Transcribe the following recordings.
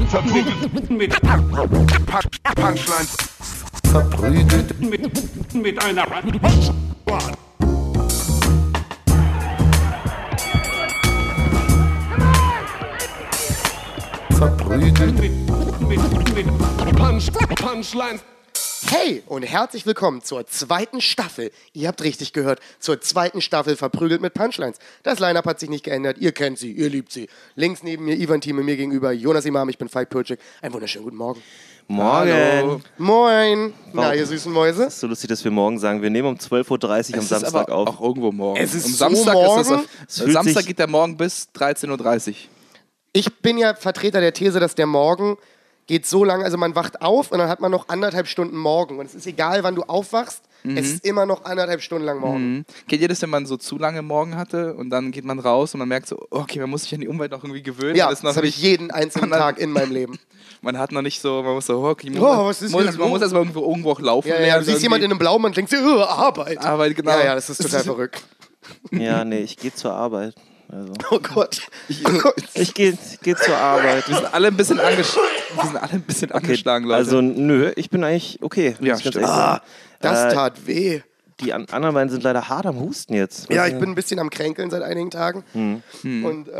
Verprügelt mit Punchlines. Verprügelt Mit einer verprügelt. mit Punchlines. Hey und herzlich willkommen zur zweiten Staffel. Ihr habt richtig gehört, zur zweiten Staffel Verprügelt mit Punchlines. Das Line-Up hat sich nicht geändert, ihr kennt sie, ihr liebt sie. Links neben mir Ivan Thieme, mir gegenüber Jonas Imam, ich bin Falk Pürcik. Einen wunderschönen guten Morgen. Morgen. Hallo. Moin. Na, ihr süßen Mäuse? Es ist so lustig, dass wir morgen sagen, wir nehmen um 12.30 Uhr am Samstag aber auf. auch irgendwo morgen. Es ist Am so Samstag morgen. Es fühlt Samstag sich- geht der Morgen bis 13.30 Uhr. Ich bin ja Vertreter der These, dass der Morgen geht so lange, also man wacht auf und dann hat man noch 1,5 Stunden Morgen. Und es ist egal, wann du aufwachst, es ist immer noch 1,5 Stunden lang Morgen. Mhm. Kennt ihr das, wenn man so zu lange Morgen hatte und dann geht man raus und man merkt so, okay, man muss sich an die Umwelt noch irgendwie gewöhnen. Ja, Man ist noch das habe ich nicht- jeden einzelnen Tag in meinem Leben. Man hat noch nicht so, man muss so, okay, was ist man hier muss los? erstmal irgendwo auch laufen Ja, lernen. ja, du siehst jemanden in einem Blaumann und denkst, Arbeit. Arbeit, genau. Ja, das ist total verrückt. Ja, nee, ich gehe zur Arbeit. Also. Oh Gott. Ich gehe zur Arbeit. Wir sind alle ein bisschen, angeschlagen, Leute. Also, nö, ich bin eigentlich okay. Ja, muss ich ganz stimmt. ehrlich sagen. Das tat weh. Die anderen beiden sind leider hart am Husten jetzt. Ja, ich bin ein bisschen am Kränkeln seit einigen Tagen. Und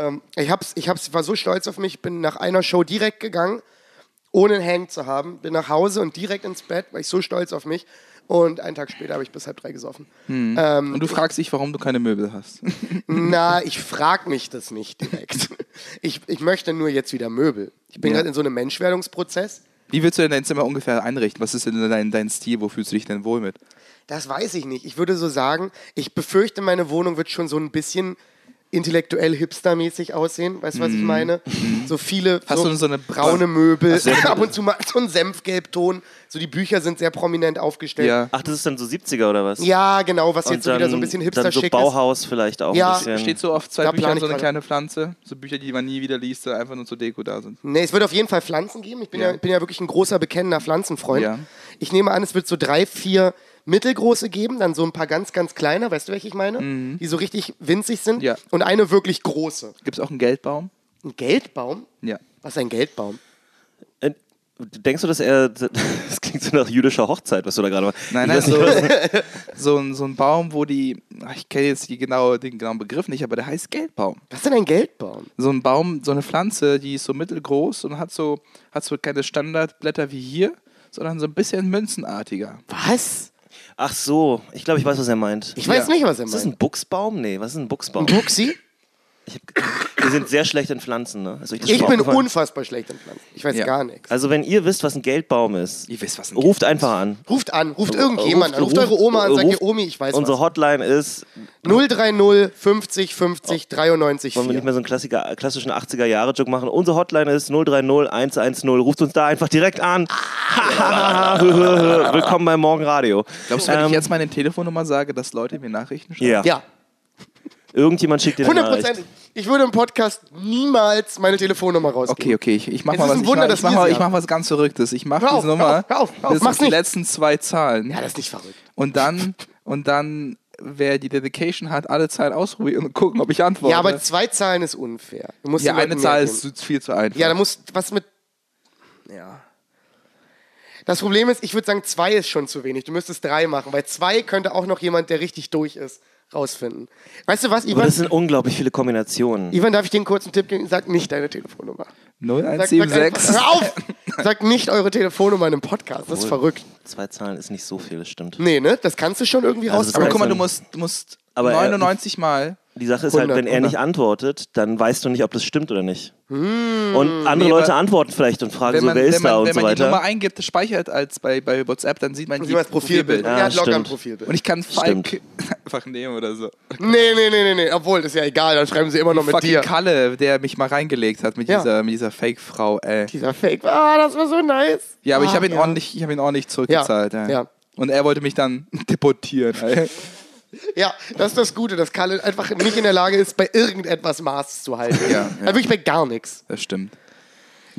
war so stolz auf mich, bin nach einer Show direkt gegangen, ohne einen Hang zu haben, bin nach Hause und direkt ins Bett, war ich so stolz auf mich. Und einen Tag später habe ich bis 2:30 gesoffen. und du fragst dich, warum du keine Möbel hast. Na, ich frage mich das nicht direkt. Ich möchte nur jetzt wieder Möbel. Ich bin Ja. gerade in so einem Menschwerdungsprozess. Wie willst du denn dein Zimmer ungefähr einrichten? Was ist denn dein Stil? Wo fühlst du dich denn wohl mit? Das weiß ich nicht. Ich würde so sagen, ich befürchte, meine Wohnung wird schon so ein bisschen intellektuell hipstermäßig aussehen. Weißt du, was ich meine? So viele Hast du so eine braune Möbel, ab und zu mal so ein Senfgelbton. So die Bücher sind sehr prominent aufgestellt. Ja. Ach, das ist dann so 70er oder was? Ja, genau, was Und jetzt so wieder so ein bisschen dann hipster-schick so ist. Bauhaus vielleicht auch Ja, ein bisschen. Steht so auf zwei Da plan Büchern ich so eine gerade. kleine Pflanze. So Bücher, die man nie wieder liest, die einfach nur zur Deko da sind. Nee, es wird auf jeden Fall Pflanzen geben. Ich bin Ja. ja wirklich ein großer, bekennender Pflanzenfreund. Ja. Ich nehme an, es wird so 3, 4 mittelgroße geben, dann so ein paar ganz, ganz kleine, weißt du, welche ich meine? Die so richtig winzig sind. Ja. Und eine wirklich große. Gibt es auch einen Geldbaum? Ein Geldbaum? Ja. Was ist ein Geldbaum? Denkst du, dass das klingt so nach jüdischer Hochzeit, was du da gerade machst? Nein, Ich nein, weiß nicht, so ein Baum, wo ich kenne jetzt den genauen Begriff nicht, aber der heißt Geldbaum. Was ist denn ein Geldbaum? So ein Baum, so eine Pflanze, die ist so mittelgroß und hat so keine Standardblätter wie hier, sondern so ein bisschen münzenartiger. Was? Ach so, ich glaube, ich weiß, was er meint. Ich weiß Ja. nicht, was er Ist das meint. ein Buchsbaum? Nee, was ist ein Buchsbaum? Ein Buxi? Wir sind sehr schlecht in Pflanzen, ne? Ist euch das Ich schon bin aufgefallen? unfassbar schlecht in Pflanzen. Ich weiß Ja. gar nichts. Also wenn ihr wisst, was ein Geldbaum ist, Ihr wisst, was ein ruft einfach an. Ruft an, ruft irgendjemand an. Ruft eure Oma an, sagt ihr, Omi, ich weiß Unsere was. Hotline ist, 030 50 50 93 wollen wir nicht 4. mehr so einen klassischen 80er-Jahre-Joke machen. Unsere Hotline ist 030 110. Ruft uns da einfach direkt an. Willkommen beim Morgenradio. Glaubst du, wenn ich jetzt meine Telefonnummer sage, dass Leute mir Nachrichten schreiben? Ja. Ja, Irgendjemand schickt dir eine 100%. Nachricht. Ich würde im Podcast niemals meine Telefonnummer rausgeben. Okay, ich mach Es mal ist was. ein Wunder, dass wir sie Ich mach was ganz Verrücktes. Ich mach Hör auf, diese Nummer. hör auf. Das Mach's sind die nicht. letzten 2 Zahlen. Ja, das ist nicht verrückt. Und dann, wer die Dedication hat, alle Zahlen ausprobieren und gucken, ob ich antworte. Ja, aber 2 Zahlen ist unfair. Du musst ja, den Leuten eine mehr Zahl geben. ist viel zu einfach. Ja, da muss was mit. Ja. Das Problem ist, ich würde sagen, 2 ist schon zu wenig. Du müsstest 3 machen, weil 2 könnte auch noch jemand, der richtig durch ist, rausfinden. Weißt du was, Aber Ivan? das sind unglaublich viele Kombinationen. Ivan, darf ich dir einen kurzen Tipp geben? Sag nicht deine Telefonnummer. Sag 0176. hör auf! Sag nicht eure Telefonnummer in einem Podcast. Das ist verrückt. 2 Zahlen ist nicht so viel, das stimmt. Nee, ne? Das kannst du schon irgendwie Also das raus. Aber guck mal, Also- du musst Aber 99 Mal. Die Sache ist halt, 100, wenn er nicht 100. antwortet, dann weißt du nicht, ob das stimmt oder nicht. Und andere Leute antworten vielleicht und fragen Wenn so, man, wer ist wenn man, da und wenn so man die Nummer weiter. eingibt, das speichert als bei WhatsApp, dann sieht man Sieh mal das Profilbild. Ja, Er hat locker ein stimmt. Profilbild. Und ich kann Falk Stimmt. einfach nehmen oder so. Nee. Obwohl, das ist ja egal. Dann schreiben sie immer noch mit Fucking dir. Kalle, der mich mal reingelegt hat mit Ja. dieser Fake-Frau, ey. Dieser Fake. Ah, das war so nice. Ja, aber ich habe ihn, ja. ordentlich zurückgezahlt. Ja, ey. ja. Und er wollte mich dann deportieren, ey. Ja, das ist das Gute, dass Kalle einfach nicht in der Lage ist, bei irgendetwas Maß zu halten. Ja. Also wirklich bei gar nichts. Das stimmt.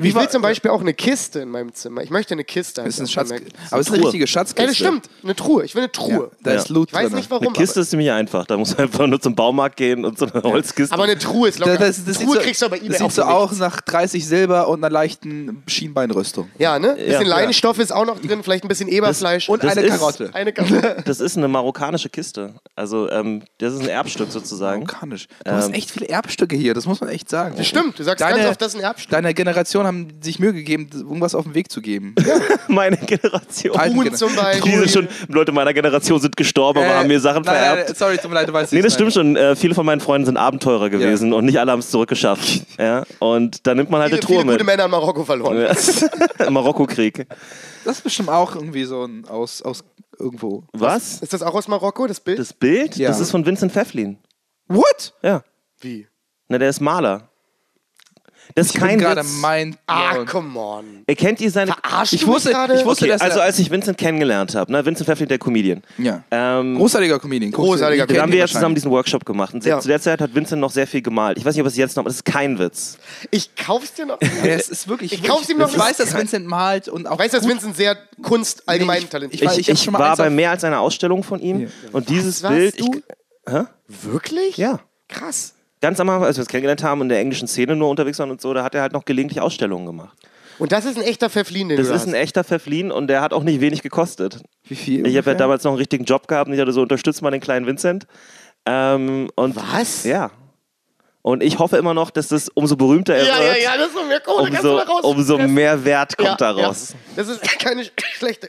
Ich will zum Beispiel auch eine Kiste in meinem Zimmer. Ich möchte eine Kiste. Das ist ein einfach Schatz, merken. aber es ist eine richtige Schatzkiste. Ja, das stimmt. Eine Truhe. Ich will eine Truhe. Ja, da ist Ja. Loot Ich weiß drin. nicht warum. Eine Kiste ist ziemlich einfach. Da muss man einfach nur zum Baumarkt gehen und so eine Holzkiste. Aber eine Truhe ist locker. Das Truhe kriegst du aber das eBay sieht so für nichts. aus nach 30 Silber und einer leichten Schienbeinrüstung. Ja, ne? Bisschen Ja. Leinenstoff ist auch noch drin, vielleicht ein bisschen Eberfleisch. Und Das eine ist- Karotte. eine Karotte. Das ist eine marokkanische Kiste. Also, das ist ein Erbstück sozusagen. Marokanisch. Du hast echt viele Erbstücke hier, das muss man echt sagen. Das stimmt, du sagst ganz oft, das ist ein Erbstück. Deine Generation haben sich Mühe gegeben, irgendwas auf den Weg zu geben. Meine Generation. Alten Truhen Gener- zum Beispiel. Die sind schon, Leute meiner Generation sind gestorben, aber haben mir Sachen nein, vererbt. Nein, sorry, tut mir leid, du weißt Nee, nicht, das stimmt schon. Viele von meinen Freunden sind Abenteurer gewesen und nicht alle haben es zurückgeschafft. Ja? Und da nimmt man halt eine Viele Truhe gute mit. Männer in Marokko verloren. Marokko-Krieg. Das ist bestimmt auch irgendwie so ein aus irgendwo. Was? Ist das auch aus Marokko, das Bild? Das Bild? Ja. Das ist von Vincent Pfefflin. What? Ja. Wie? Na, der ist Maler. Das ist Ich bin kein gerade Witz. mind Ah, blown. come on. Erkennt ihr seine... Verarschst Ich du mich wusste, gerade? ich wusste, Okay, dass also er, als ich Vincent kennengelernt habe, ne, Vincent Pfefflin, der Comedian. ja. Ähm, Großartiger Comedian. Großartiger da haben wir ja zusammen zusammen diesen Workshop gemacht. Und Ja. zu der Zeit hat Vincent noch sehr viel gemalt. Ich weiß nicht, ob es jetzt noch... Das ist kein Witz. Ich kauf's dir noch. Es ist wirklich. Ich kauf's ihm noch Ich weiß, nicht. dass Vincent malt und auch. Ich weiß, dass gut- Vincent sehr Kunst allgemein Nee, talentiert ich- ist. Ich, hab ich schon mal war eins bei auf- mehr als einer Ausstellung von ihm. Ja. Und dieses warst Bild... du? Hä? Wirklich? Ja. Krass. Ganz am Anfang, als wir uns kennengelernt haben und in der englischen Szene nur unterwegs waren und so, da hat er halt noch gelegentlich Ausstellungen gemacht. Und das ist ein echter Pfefflin, den Das du ist hast. ein echter Pfefflin und der hat auch nicht wenig gekostet. Wie viel? Ich habe ja ungefähr? damals noch einen richtigen Job gehabt und ich hatte so, unterstützt mal den kleinen Vincent. Und Was? Ja. Und ich hoffe immer noch, dass das umso berühter er Ja, ja, wird, ja, das ist noch mehr Kohle. Kannst du da raus? umso mehr Wert kommt daraus. Ja. Das ist keine schlechte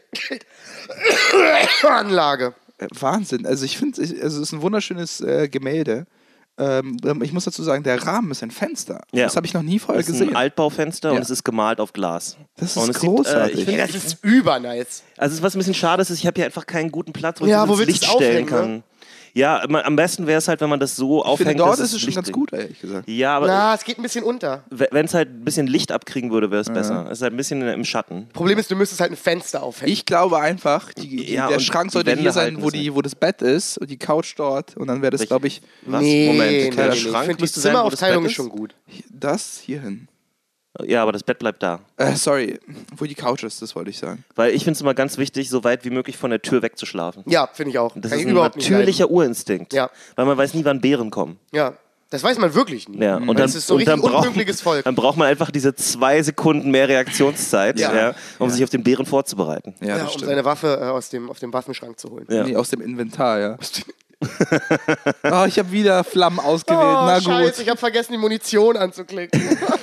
Anlage. Wahnsinn. Also ich finde, also es ist ein wunderschönes Gemälde. Ich muss dazu sagen, der Rahmen ist ein Fenster. Ja. Das habe ich noch nie vorher Das ist gesehen. ein Altbaufenster Ja. und es ist gemalt auf Glas. Das Und ist es sieht, großartig. ich find, Ja, das ist übernice. also was ein bisschen schade ist, ich habe hier einfach keinen guten Platz, wo Ja, ich wo das ins willst Licht du es stellen aufhängen, kann. Ja, am besten wäre es halt, wenn man das so ich aufhängt, finde, dort dass ist es schon Licht ganz dringt. gut, ehrlich gesagt. Ja, aber Na, es geht ein bisschen unter. wenn es halt ein bisschen Licht abkriegen würde, wäre es besser. Es ist halt ein bisschen im Schatten. Problem ist, du müsstest halt ein Fenster aufhängen. Ich glaube einfach, Ja, der und Schrank die sollte Wände hier sein, halten wo, das wo das Bett ist und die Couch dort. Und dann wäre das, glaube ich, Was? Nee, Moment, nee, der nee, Schrank ich finde die müsste sein, wo das Zimmeraufteilung Bett ist schon gut. das hierhin. Ja, aber das Bett bleibt da. Sorry, wo die Couch ist, das wollte ich sagen. Weil ich finde es immer ganz wichtig, so weit wie möglich von der Tür wegzuschlafen. Ja, finde ich auch. Das Kann ist ich ein überhaupt nicht natürlicher Urinstinkt. Ja. Weil man weiß nie, wann Bären kommen. leiden. Ja, das weiß man wirklich nie. Ja. Und dann, das ist so und richtig dann braucht, unpünktliches Volk. dann braucht man einfach diese 2 Sekunden mehr Reaktionszeit, Ja. um sich auf den Bären vorzubereiten. Ja, Ja, das um stimmt. seine Waffe aus dem Waffenschrank zu holen. Ja. Nee, aus dem Inventar, ja. Oh, ich habe wieder Flammen ausgewählt. Oh, Na gut. Scheiße, ich habe vergessen, die Munition anzuklicken.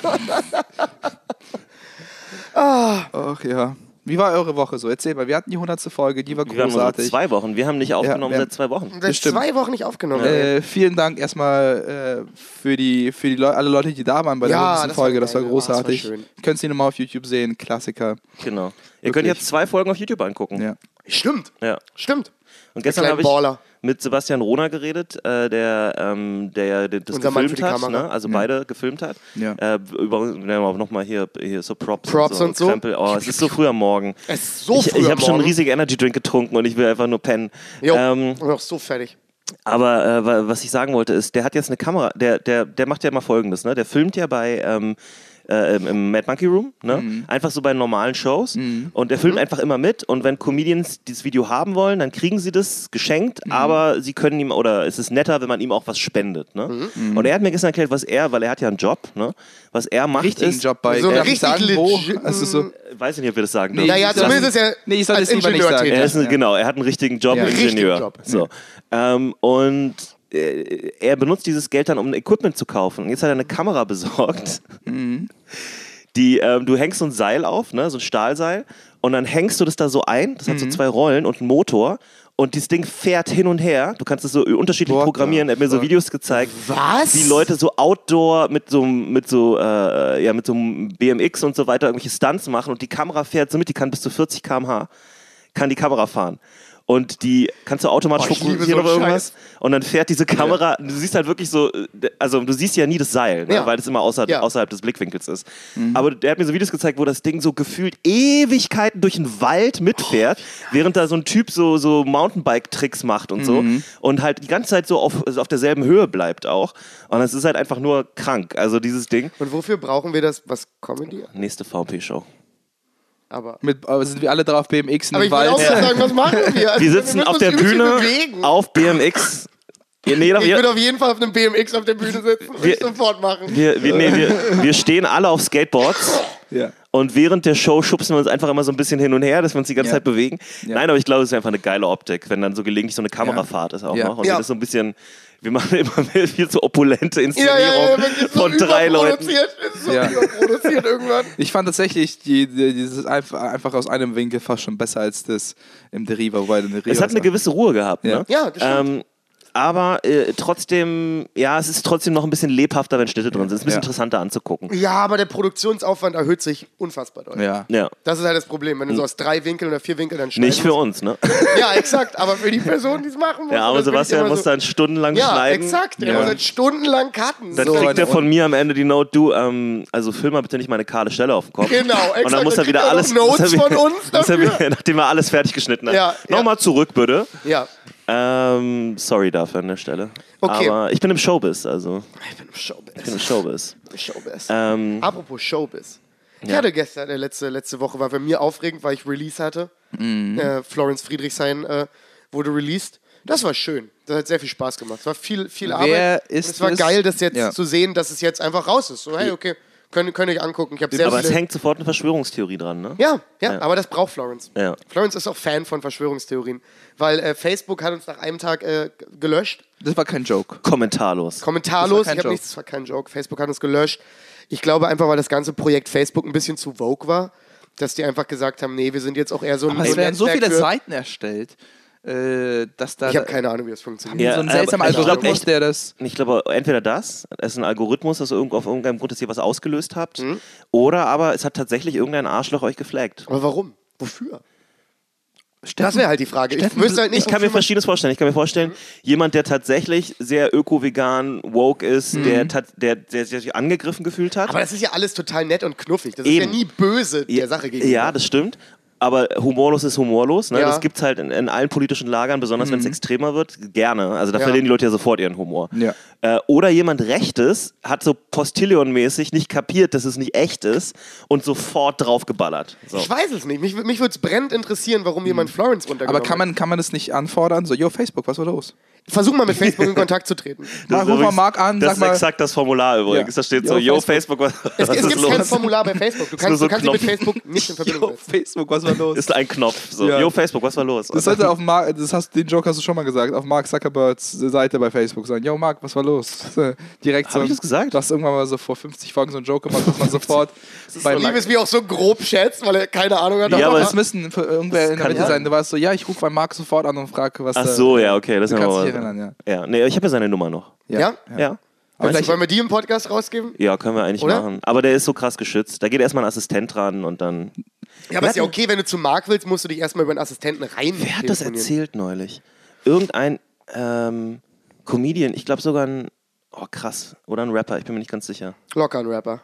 Ach ja. Wie war eure Woche so? Erzähl mal, wir hatten die 100. Folge, die war Wir haben nur großartig. 2 Wochen. Wir haben nicht aufgenommen wir- seit 2 Wochen. Seit stimmt. 2 Wochen nicht aufgenommen. Vielen Dank erstmal für die alle Leute, die da waren bei der Ja, 100. das war Folge. Das war geil. großartig. Das war schön. Könnt ihr nochmal auf YouTube sehen. Klassiker. Genau. Ihr könnt jetzt 2 Folgen auf YouTube angucken. Ja. Stimmt, Ja. stimmt. Und gestern kleine habe ich Baller. mit Sebastian Rohner geredet, der ja das Unser Mann für gefilmt die hat, Kamera. ne? Also beide gefilmt hat. Ja. Nochmal hier so Props Und so. Krempel. Oh, es ist so früh am Morgen. Es ist so früh Ich am habe schon einen Morgen. riesigen Energy Drink getrunken und ich will einfach nur pennen. Jo, und auch so fertig. Aber was ich sagen wollte ist, der hat jetzt eine Kamera, der macht ja immer Folgendes, ne? Der filmt ja bei im Mad Monkey Room, ne? Einfach so bei normalen Shows und der filmt einfach immer mit und wenn Comedians dieses Video haben wollen, dann kriegen sie das geschenkt, aber sie können ihm, oder es ist netter, wenn man ihm auch was spendet, ne? Und er hat mir gestern erklärt, weil er hat ja einen Job, ne? Was er macht Richtigen ist, Job bei. So darf ich richtig sagen, wo? legit- Also so, weiß ich nicht, ob wir das sagen Nee, dürfen. Naja, ich soll- zumindest ist er Nee, ich soll als das lieber nicht Ingenieur sagen. tätig. Er ist genau, er hat einen richtigen Job, Ja. Ingenieur. Richtigen Job. So. Und er benutzt dieses Geld dann, um ein Equipment zu kaufen. Und jetzt hat er eine Kamera besorgt. Du hängst so ein Seil auf, ne, so ein Stahlseil, und dann hängst du das da so ein. Das hat so 2 Rollen und einen Motor. Und dieses Ding fährt hin und her. Du kannst es so unterschiedlich What programmieren. Er hat mir so Videos gezeigt, Was? wie Leute so Outdoor mit so einem BMX und so weiter irgendwelche Stunts machen. Und die Kamera fährt so mit, die kann bis zu 40 km/h, kann die Kamera fahren. und die kannst du automatisch ich liebe fokussieren so auf einen irgendwas und dann fährt diese Kamera, du siehst halt wirklich so, also du siehst ja nie das Seil, ne? Ja. Weil das immer Ja. außerhalb des Blickwinkels ist. Aber der hat mir so Videos gezeigt, wo das Ding so gefühlt Ewigkeiten durch den Wald mitfährt, während da so ein Typ so Mountainbike-Tricks macht und so und halt die ganze Zeit so auf derselben Höhe bleibt auch. Und das ist halt einfach nur krank, also dieses Ding. Und wofür brauchen wir das? Was Comedy? Nächste VP-Show. Aber Sind wir alle drauf BMX in Aber den ich will Wald? auch gerade sagen, was machen wir? Also, Wir sitzen müssen auf uns der übelst Bühne bewegen. auf BMX. Nee, Ich würde auf jeden Fall auf einem BMX auf der Bühne sitzen und Wir- ich sofort machen. wir stehen alle auf Skateboards. Ja. Und während der Show schubsen wir uns einfach immer so ein bisschen hin und her, dass wir uns die ganze Ja. Zeit bewegen. Ja. Nein, aber ich glaube, es ist einfach eine geile Optik, wenn dann so gelegentlich so eine Kamerafahrt ist auch Ja. noch. Und Ja. das ist so ein bisschen, wir machen immer viel zu opulente Inszenierung wirklich so von 3 Leuten. überproduziert. Es ist so Ja. überproduziert irgendwann. Ich fand tatsächlich dieses einfach aus einem Winkel fast schon besser als das im Deriva, wobei der Deriva Es hat eine gewisse Ruhe gehabt. Ja. Ne? Ja, das stimmt. Aber trotzdem, ja, es ist trotzdem noch ein bisschen lebhafter, wenn Schnitte drin sind. Es ist ein bisschen Ja. interessanter anzugucken. Ja, aber der Produktionsaufwand erhöht sich unfassbar deutlich. Ja. Ja. Das ist halt das Problem, wenn du so aus 3 Winkeln oder 4 Winkeln dann schneidest. Nicht für uns, ne? Ja, exakt. Aber für die Person, die es machen muss. Der arme das bin ich Sebastian immer muss so, dann stundenlang Ja, schneiden. exakt. Der Ja. muss halt stundenlang cutten. Dann So. kriegt er von mir am Ende die Note, du, also füll mal bitte nicht meine kahle Stelle auf den Kopf. Genau, exakt. Und dann muss er Dann wieder kriegt er alles... noch Notes muss er von uns muss er dafür. wieder, nachdem er alles fertig geschnitten hat. Ja, ja. Nochmal zurück, bitte. Ja. Sorry dafür an der Stelle. Okay. Aber ich bin im Showbiz, also. Ich bin im Showbiz. Ich bin im Showbiz. Showbiz. Apropos Showbiz. Ich hatte gestern, letzte Woche war bei mir aufregend, weil ich Release hatte. Florence Friedrichshain wurde released. Das war schön. Das hat sehr viel Spaß gemacht. Es war viel Arbeit. ist Und es war es? geil, das jetzt Ja. zu sehen, dass es jetzt einfach raus ist. So, hey, okay, könnt ihr euch angucken. Ich habe sehr Aber es viele... hängt sofort eine Verschwörungstheorie dran, ne? Ja, aber das braucht Florence. Ja. Florence ist auch Fan von Verschwörungstheorien, weil Facebook hat uns nach einem Tag gelöscht. Das war kein Joke. Kommentarlos. Kommentarlos, Das war kein ich habe Joke. nichts, das war kein Joke. Facebook hat uns gelöscht. Ich glaube einfach, weil das ganze Projekt Facebook ein bisschen zu vogue war, dass die einfach gesagt haben, nee, wir sind jetzt auch eher so ein Aber es werden so Netzwerk viele für- Seiten erstellt, dass da Ich habe keine Ahnung, wie das funktioniert. Ja, so ein seltsamer aber ich glaub Algorithmus, echt- der das... Ich glaube, entweder das ist ein Algorithmus, dass ihr auf irgendeinem Grund, dass ihr was ausgelöst habt, Mhm. oder aber es hat tatsächlich irgendein Arschloch euch geflaggt. Aber warum? Wofür? Das wäre halt die Frage. Ich wüsste halt nicht, Ich kann mir wofür man- Verschiedenes vorstellen. Ich kann mir vorstellen, jemand, der tatsächlich sehr öko-vegan, woke ist, der sich angegriffen gefühlt hat. Aber das ist ja alles total nett und knuffig. Das ist Eben. ja nie böse der Sache gegenüber. Ja, das stimmt. Aber humorlos ist humorlos. Ne? Ja. Das gibt es halt in allen politischen Lagern, besonders wenn es extremer wird, gerne. Also da Ja. verlieren die Leute ja sofort ihren Humor. Ja. Oder jemand Rechtes hat so Postillon-mäßig nicht kapiert, dass es nicht echt ist und sofort draufgeballert. So. Ich weiß es nicht. Mich würde es brennend interessieren, warum jemand Florence runtergenommen Aber kann man das nicht anfordern? So, yo, Facebook, was war los? Versuch mal mit Facebook in Kontakt zu treten. Ruf mal Marc an, das sag ist mal... exakt das Formular übrigens. Ja. Da steht so, Yo, yo, Facebook, was Es ist gibt kein los? Formular bei Facebook. Du nur kannst so dich mit Knopf. Facebook nicht in Verbindung Yo, setzen. Facebook, was war los? Ist ein Knopf. So, Ja. yo, Facebook, was war los? Das sollte auf Mark, den Joke hast du schon mal gesagt, auf Mark Zuckerbergs Seite bei Facebook sagen, yo Mark, was war los? Direkt Hab ich das gesagt? Du hast irgendwann mal so vor 50 Folgen so einen Joke gemacht, dass man sofort bei Ich liebe es, wie er auch so grob schätzt, weil er keine Ahnung hat. Ja, aber es müssen für irgendwer in der kann Mitte sein. sein. Du warst so, ja, ich rufe bei Mark sofort an und frage, was Ach so, ja, okay. Das Du ist kannst aber- dich erinnern, Ja, nee, ich habe ja seine Nummer noch. Ja? Ja. Aber Wollen wir die im Podcast rausgeben? Ja, können wir eigentlich Oder? machen. Aber der ist so krass geschützt. Da geht erstmal ein Assistent dran und dann. Ja, aber ist ja okay, wenn du zu Marc willst, musst du dich erstmal über einen Assistenten rein. Wer hat das erzählt neulich? Irgendein Comedian, ich glaube sogar ein. Oh, krass. Oder ein Rapper, ich bin mir nicht ganz sicher. Locker ein Rapper.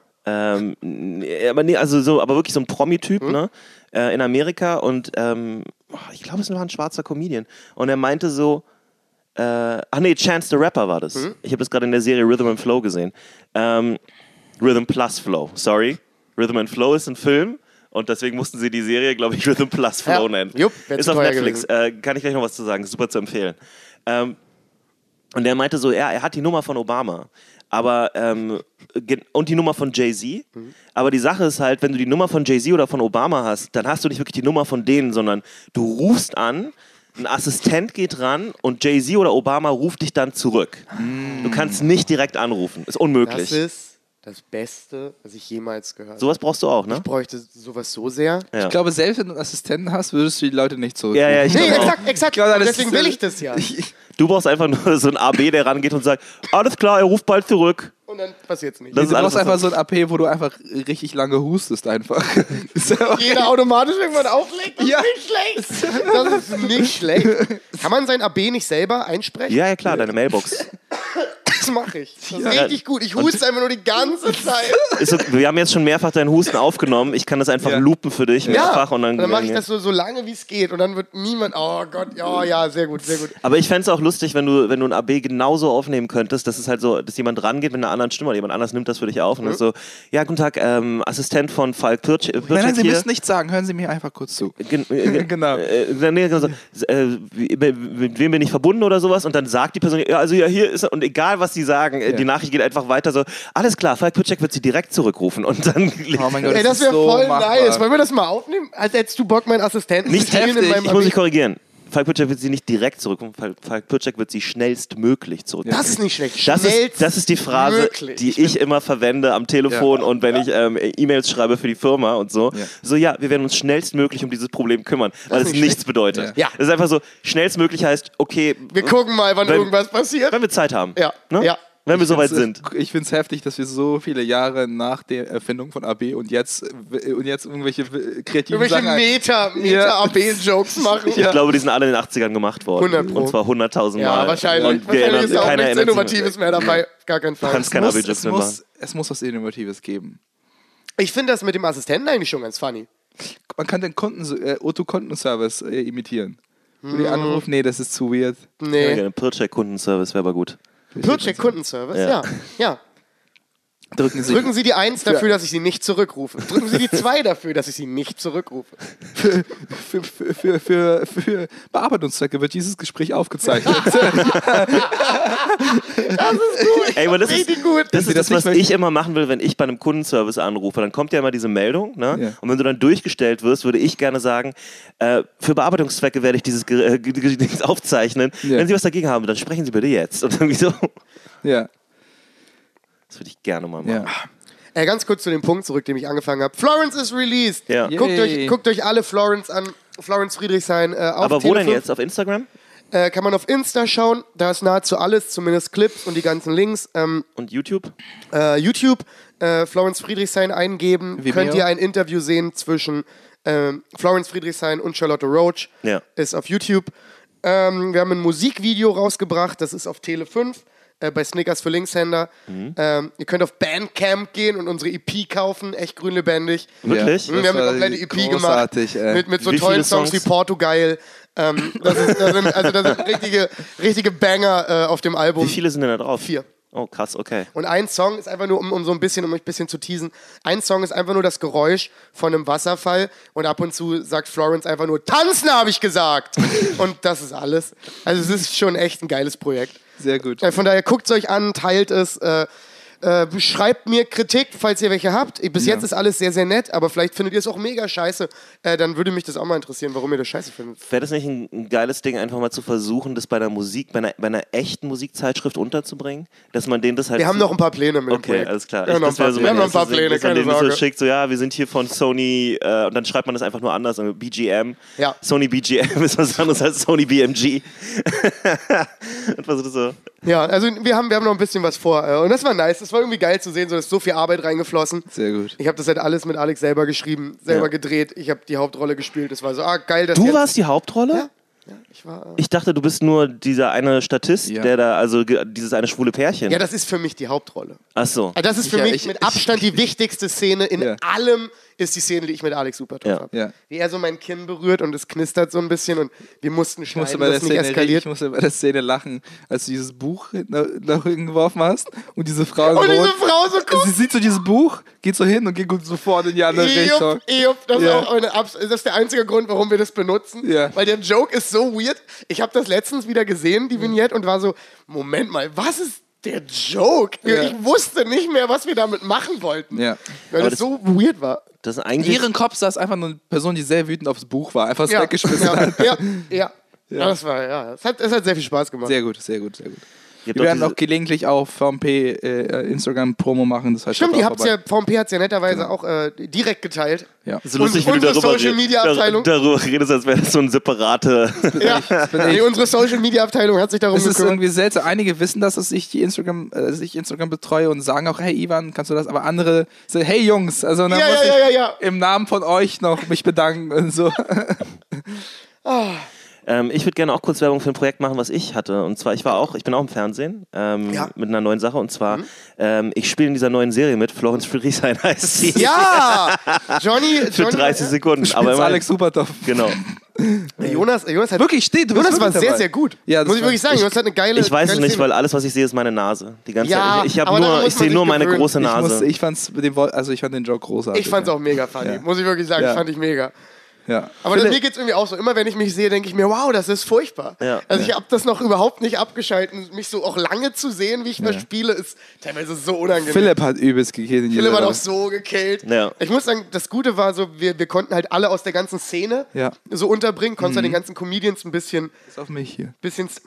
Aber wirklich so ein Promi-Typ, ne? In Amerika und ich glaube, es war ein schwarzer Comedian. Und er meinte so, Chance the Rapper war das. Ich habe das gerade in der Serie Rhythm and Flow gesehen. Rhythm plus Flow, sorry. Rhythm and Flow ist ein Film und deswegen mussten sie die Serie, glaube ich, Rhythm plus Flow Ja. nennen. Jupp, wär ist zu auf teuer Netflix. Kann ich gleich noch was zu sagen, ist super zu empfehlen. Und er meinte so, er hat die Nummer von Obama, aber und die Nummer von Jay-Z. Aber die Sache ist halt, wenn du die Nummer von Jay-Z oder von Obama hast, dann hast du nicht wirklich die Nummer von denen, sondern du rufst an, ein Assistent geht ran und Jay-Z oder Obama ruft dich dann zurück. Du kannst nicht direkt anrufen, ist unmöglich. Das ist das Beste, was ich jemals gehört habe. Sowas brauchst du auch, ne? Ich bräuchte sowas so sehr. Ja. Ich glaube, selbst wenn du einen Assistenten hast, würdest du die Leute nicht zurück. Ja, ich Nee, glaub auch. exakt. glaube, das Deswegen ist, will ich das ja. Du brauchst einfach nur so einen AB, der rangeht und sagt, alles klar, er ruft bald zurück. und dann passiert's nicht. Das Du ist alles, brauchst einfach so ein AP, wo du einfach richtig lange hustest einfach. Jeder automatisch irgendwann auflegt, das Ja. ist nicht schlecht. Das ist nicht schlecht. Kann man sein AB nicht selber einsprechen? Ja, klar, deine Mailbox. Das mache ich. Das ist richtig gut. Ich huste einfach nur die ganze Zeit. Ist so, wir haben jetzt schon mehrfach deinen Husten aufgenommen. Ich kann das einfach Ja. loopen für dich mehrfach. Und dann mache ich das so lange, wie es geht. Und dann wird niemand, oh Gott, ja, sehr gut, sehr gut. Aber ich fände es auch lustig, wenn du ein AB genauso aufnehmen könntest, dass es halt so, dass jemand rangeht mit einer anderen Stimme oder jemand anders nimmt das für dich auf und ist so, ja, guten Tag, Assistent von Falk Pircek Nein, Sie hier. müssen nichts sagen, hören Sie mir einfach kurz zu. Genau. Mit wem bin ich verbunden oder sowas? Und dann sagt die Person, ja, also ja, hier ist er. Und egal, was sie sagen, die Nachricht geht einfach weiter so, alles klar, Falk Pircek wird sie direkt zurückrufen. Und dann Oh mein Gott, Ey, das ist wäre so voll machbar. nice. Wollen wir das mal aufnehmen? Als hättest du Bock, meinen Assistenten nicht zu spielen in heftig. meinem ich muss mich AB? korrigieren. Falk Pircek wird sie nicht direkt zurückrufen, Falk Pircek wird sie schnellstmöglich zurückrufen. Das ist nicht schlecht. Das ist die Phrase, Schnellstmöglich. die ich immer verwende am Telefon und wenn ich E-Mails schreibe für die Firma und so. Ja. So, ja, wir werden uns schnellstmöglich um dieses Problem kümmern, weil es nicht nichts bedeutet. Ja. Das ist einfach so, schnellstmöglich heißt, okay, Wir gucken mal, wann Wenn- irgendwas passiert. wenn wir Zeit haben. Ja, Ne? ja. Wenn wir soweit sind. Ich finde es heftig, dass wir so viele Jahre nach der Erfindung von AB und jetzt irgendwelche kreativen Irgendwelche Sachen... Meta-AB-Jokes machen. Ich glaube, die sind alle in den 80ern gemacht worden. 100 Pro. Und zwar 100.000 Mal. Ja, wahrscheinlich. Und wir Wahrscheinlich ist auch keiner nichts erinnert sich. Innovatives mehr dabei. Gar kein Fall. Kannst keine AB-Jokes mehr machen. Es muss was Innovatives geben. Ich finde das mit dem Assistenten eigentlich schon ganz funny. Man kann den Otto-Kontenservice imitieren. Wo die anrufen, nee, das ist zu weird. Ja, Nee. gerne. Pircek-Kundenservice wäre aber gut. Pircek Kundenservice, Ja. ja. Drücken Sie Drücken Sie die 1 dafür, dass ich Sie nicht zurückrufe. Drücken Sie die 2 dafür, dass ich Sie nicht zurückrufe. für Bearbeitungszwecke wird dieses Gespräch aufgezeichnet. Ey, aber das ist, Richtig gut. das, Sie ist das das, was nicht ich immer machen will, wenn ich bei einem Kundenservice anrufe. Dann kommt ja immer diese Meldung, ne? Ja. Und wenn du dann durchgestellt wirst, würde ich gerne sagen, für Bearbeitungszwecke werde ich dieses Ding aufzeichnen. Ja. Wenn Sie was dagegen haben, dann sprechen Sie bitte jetzt. Und irgendwie so. Ja. Das würde ich gerne mal machen. Ja. Ganz kurz zu dem Punkt zurück, den ich angefangen habe. Florence is released. Ja. Yay. Guckt euch alle Florence an. Florence Friedrichshain auf Aber wo denn Tele5. jetzt? Auf Instagram? Kann man auf Insta schauen. Da ist nahezu alles, zumindest Clips und die ganzen Links. Und YouTube? YouTube, Florence Friedrichshain eingeben. Vimeo. Könnt ihr ein Interview sehen zwischen Florence Friedrichshain und Charlotte Roach. Ja. Ist auf YouTube. Wir haben ein Musikvideo rausgebracht. Das ist auf Tele5. Bei Snickers für Linkshänder. Ihr könnt auf Bandcamp gehen und unsere EP kaufen. Echt grün lebendig. Wirklich? Ja. Wir haben eine war komplette EP großartig, gemacht. Mit so Wie tollen viele Songs wie Songs? Portugal. Da sind richtige Banger auf dem Album. Wie viele sind denn da drauf? 4. Oh, krass, okay. Und ein Song ist einfach nur, um euch ein bisschen zu teasen, ein Song ist einfach nur das Geräusch von einem Wasserfall und ab und zu sagt Florence einfach nur, tanzen habe ich gesagt. Und das ist alles. Also es ist schon echt ein geiles Projekt. Sehr gut. Von daher guckt es euch an, teilt es, schreibt mir Kritik, falls ihr welche habt. Bis jetzt ist alles sehr, sehr nett, aber vielleicht findet ihr es auch mega scheiße. Dann würde mich das auch mal interessieren, warum ihr das scheiße findet. Wäre das nicht ein geiles Ding, einfach mal zu versuchen, das bei einer echten Musikzeitschrift unterzubringen? Dass man denen das halt. Wir haben noch ein paar Pläne mit dem Okay, Projekt. alles klar. Wir haben noch ein paar, wir haben noch ein paar Pläne, dass man keine denen so Sorge. schickt, so ja, wir sind hier von Sony und dann schreibt man das einfach nur anders, BGM. Ja. Sony BGM ist was anderes als Sony BMG. Und versucht so. Ja, also wir haben noch ein bisschen was vor. Und das war nice. Das war irgendwie geil zu sehen, so ist so viel Arbeit reingeflossen. Sehr gut. Ich habe das halt alles mit Alex selber geschrieben, selber gedreht. Ich habe die Hauptrolle gespielt. Das war so, geil, dass Du jetzt... warst die Hauptrolle? Ja. Ja, ich war... Ich dachte, du bist nur dieser eine Statist, Ja. der da, also dieses eine schwule Pärchen. Ja, das ist für mich die Hauptrolle. Ach so. Also das ist für Ja, mich mit Abstand die wichtigste Szene in Ja. allem, ist die Szene, die ich mit Alex super drauf Ja. habe. Ja. Wie er so mein Kinn berührt und es knistert so ein bisschen und wir mussten Ich musste schneiden, bei der dass es nicht Szene, eskaliert. ich musste bei der Szene lachen, als du dieses Buch nach hinten geworfen hast und diese Frau im Und diese Rot- Frau so guckt. Sie sieht so dieses Buch, geht so hin und geht sofort in die andere Richtung. Das, Ja. ist auch das ist der einzige Grund, warum wir das benutzen. Ja. Weil der Joke ist so weird. Ich habe das letztens wieder gesehen, die Vignette, und war so, Moment mal, was ist der Joke? Ja. Ich wusste nicht mehr, was wir damit machen wollten. Ja. Weil Aber das so weird war. Das ist In eigentlich. ihrem Kopf saß einfach nur eine Person, die sehr wütend aufs Buch war, einfach es weggeschmissen ja, hat. ja. Das war, ja. Es hat sehr viel Spaß gemacht. Sehr gut, sehr gut, sehr gut. Ihr habt Wir werden doch auch gelegentlich auf VMP Instagram-Promo machen. Das heißt, Stimmt, schaut auch vorbei. VMP hat es ja netterweise auch direkt geteilt. Ja. so lustig, wie du unsere darüber, Social-Media-Abteilung. darüber redest, als wäre das so ein separate... Ja, nee, unsere Social-Media-Abteilung hat sich darum Es ist gekümmert. irgendwie seltsam. Einige wissen, dass ich Instagram betreue und sagen auch, hey Ivan, kannst du das? Aber andere sagen, hey Jungs, also dann muss ich Ja. im Namen von euch noch mich bedanken und so. Ich würde gerne auch kurz Werbung für ein Projekt machen, was ich hatte. Und zwar, ich bin auch im Fernsehen mit einer neuen Sache. Und zwar, ich spiele in dieser neuen Serie mit. Florence Friedrichshain heißt sie. Ja! Johnny Für 30 Sekunden. Das Aber ist immerhin- Alex Supertoff. Genau. Jonas hat Wirklich, steht, du bist Jonas war wirklich sehr, dabei. sehr gut. Ja, das muss ich war- wirklich sagen. Jonas hat eine geile Ich weiß es geile nicht, Szene. weil alles, was ich sehe, ist meine Nase. Die ganze Ja, Zeit. Ich aber daran muss man sehe nur sich meine gewöhnen. große Nase. Ich fand den Joke großartig. Ich fand's auch mega funny. Ja. Muss ich wirklich sagen, Ja. fand ich mega. Ja. Aber mir geht's irgendwie auch so. Immer wenn ich mich sehe, denke ich mir, wow, das ist furchtbar. Ja. Also ich habe das noch überhaupt nicht abgeschalten. Mich so auch lange zu sehen, wie ich was spiele, ist teilweise so unangenehm. Philipp hat übelst gekillt in Philipp dieser hat auch Rolle. so gekillt. Ja. Ich muss sagen, das Gute war so, wir konnten halt alle aus der ganzen Szene Ja. so unterbringen. Konntest den ganzen Comedians ein bisschen Ist auf mich hier.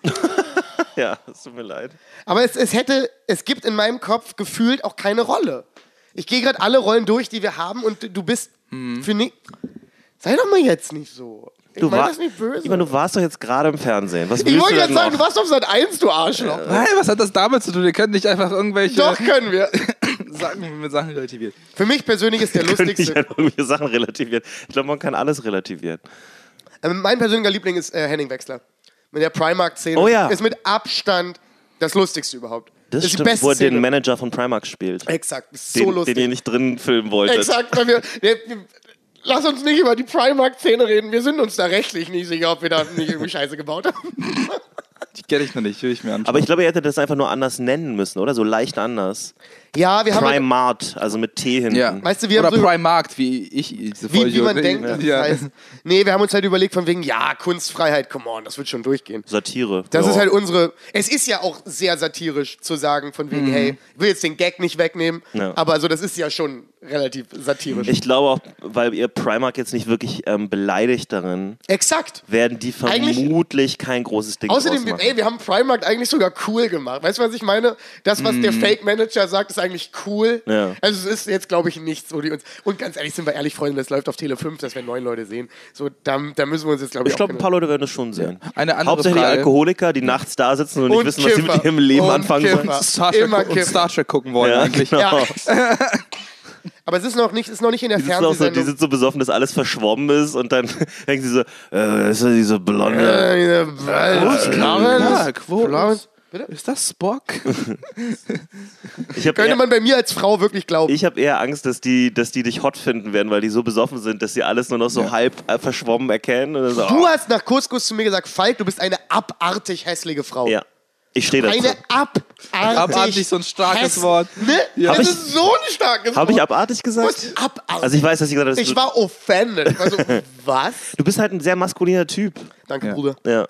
Ja, es tut mir leid. Aber es gibt in meinem Kopf gefühlt auch keine Rolle. Ich gehe gerade alle Rollen durch, die wir haben und du bist für nicht. Sei doch mal jetzt nicht so. Ich meine das nicht böse. Ivan, du warst doch jetzt gerade im Fernsehen. Was Ich willst wollte du jetzt denn sagen, noch? du warst auf Sat 1, du Arschloch. Nein, was hat das damit zu tun? Wir können nicht einfach irgendwelche Doch, können wir. Sachen relativieren. Für mich persönlich ist der Wir können nicht lustigste. einfach irgendwie Sachen relativieren. Ich glaube, man kann alles relativieren. Mein persönlicher Liebling ist Henning Wechsler. Mit der Primark-Szene. Oh ja. Ist mit Abstand das lustigste überhaupt. Das ist die stimmt, beste wo er den Szene. Manager von Primark spielt. Exakt, ist so lustig. Den ihr nicht drin filmen wolltet. Exakt, weil lass uns nicht über die Primark-Szene reden. Wir sind uns da rechtlich nicht sicher, ob wir da nicht irgendwie Scheiße gebaut haben. Die kenne ich noch nicht, will ich mir anschauen. Aber ich glaube, ihr hättet das einfach nur anders nennen müssen, oder? So leicht anders. Ja, wir haben halt, Primart, also mit T hinten. ja. Weißt du, wir Oder haben so- Primarkt, wie ich. Diese wie man Vollidiot- denkt, dass ja. das heißt. Nee, wir haben uns halt überlegt von wegen, ja, Kunstfreiheit, come on, das wird schon durchgehen. Satire. Das Ja. ist halt es ist ja auch sehr satirisch zu sagen von wegen, hey, ich will jetzt den Gag nicht wegnehmen, Ja. aber also das ist ja schon relativ satirisch. Ich glaube auch, weil ihr Primark jetzt nicht wirklich beleidigt darin, Exakt. werden die Eigentlich- vermutlich kein großes Ding Außerdem, draus machen. ey, wir haben Primark eigentlich sogar cool gemacht. Weißt du, was ich meine? Das, was der Fake-Manager sagt, ist eigentlich cool. Ja. Also es ist jetzt, glaube ich, nichts, wo die uns... Und ganz ehrlich, sind wir ehrlich, Freunde, das läuft auf Tele 5, das werden 9 Leute sehen. So, da müssen wir uns jetzt, glaube ich, Ich glaube, ein paar Leute werden es schon sehen. Eine andere Hauptsächlich Frage. Alkoholiker, die nachts da sitzen und nicht Und wissen, was sie Kiffer. mit ihrem Leben Und anfangen sollen. Kiffer. Star Trek und Star Trek gucken wollen Ja, eigentlich. genau. Ja. Aber es ist noch nicht in der Die, sitzen auch so, die Fernsehsendung. sind so besoffen, dass alles verschwommen ist und dann denken sie so, ist das diese blonde... Ist das Spock? Ich habe Könnte man bei mir als Frau wirklich glauben. Ich habe eher Angst, dass die dich hot finden werden, weil die so besoffen sind, dass sie alles nur noch so halb verschwommen erkennen. Und dann so, Du hast nach Couscous zu mir gesagt, Falk, du bist eine abartig hässliche Frau. ja, ich stehe dazu. Eine Abartig, so ein starkes Wort. Ne? Hab Das ich- ist so ein starkes Habe ich Wort. abartig Du gesagt? bist abartig. Also ich weiß, dass ich gesagt habe, Ich war offended. Ich war so, was? du bist halt ein sehr maskuliner Typ. Danke, Ja. Bruder. Ja.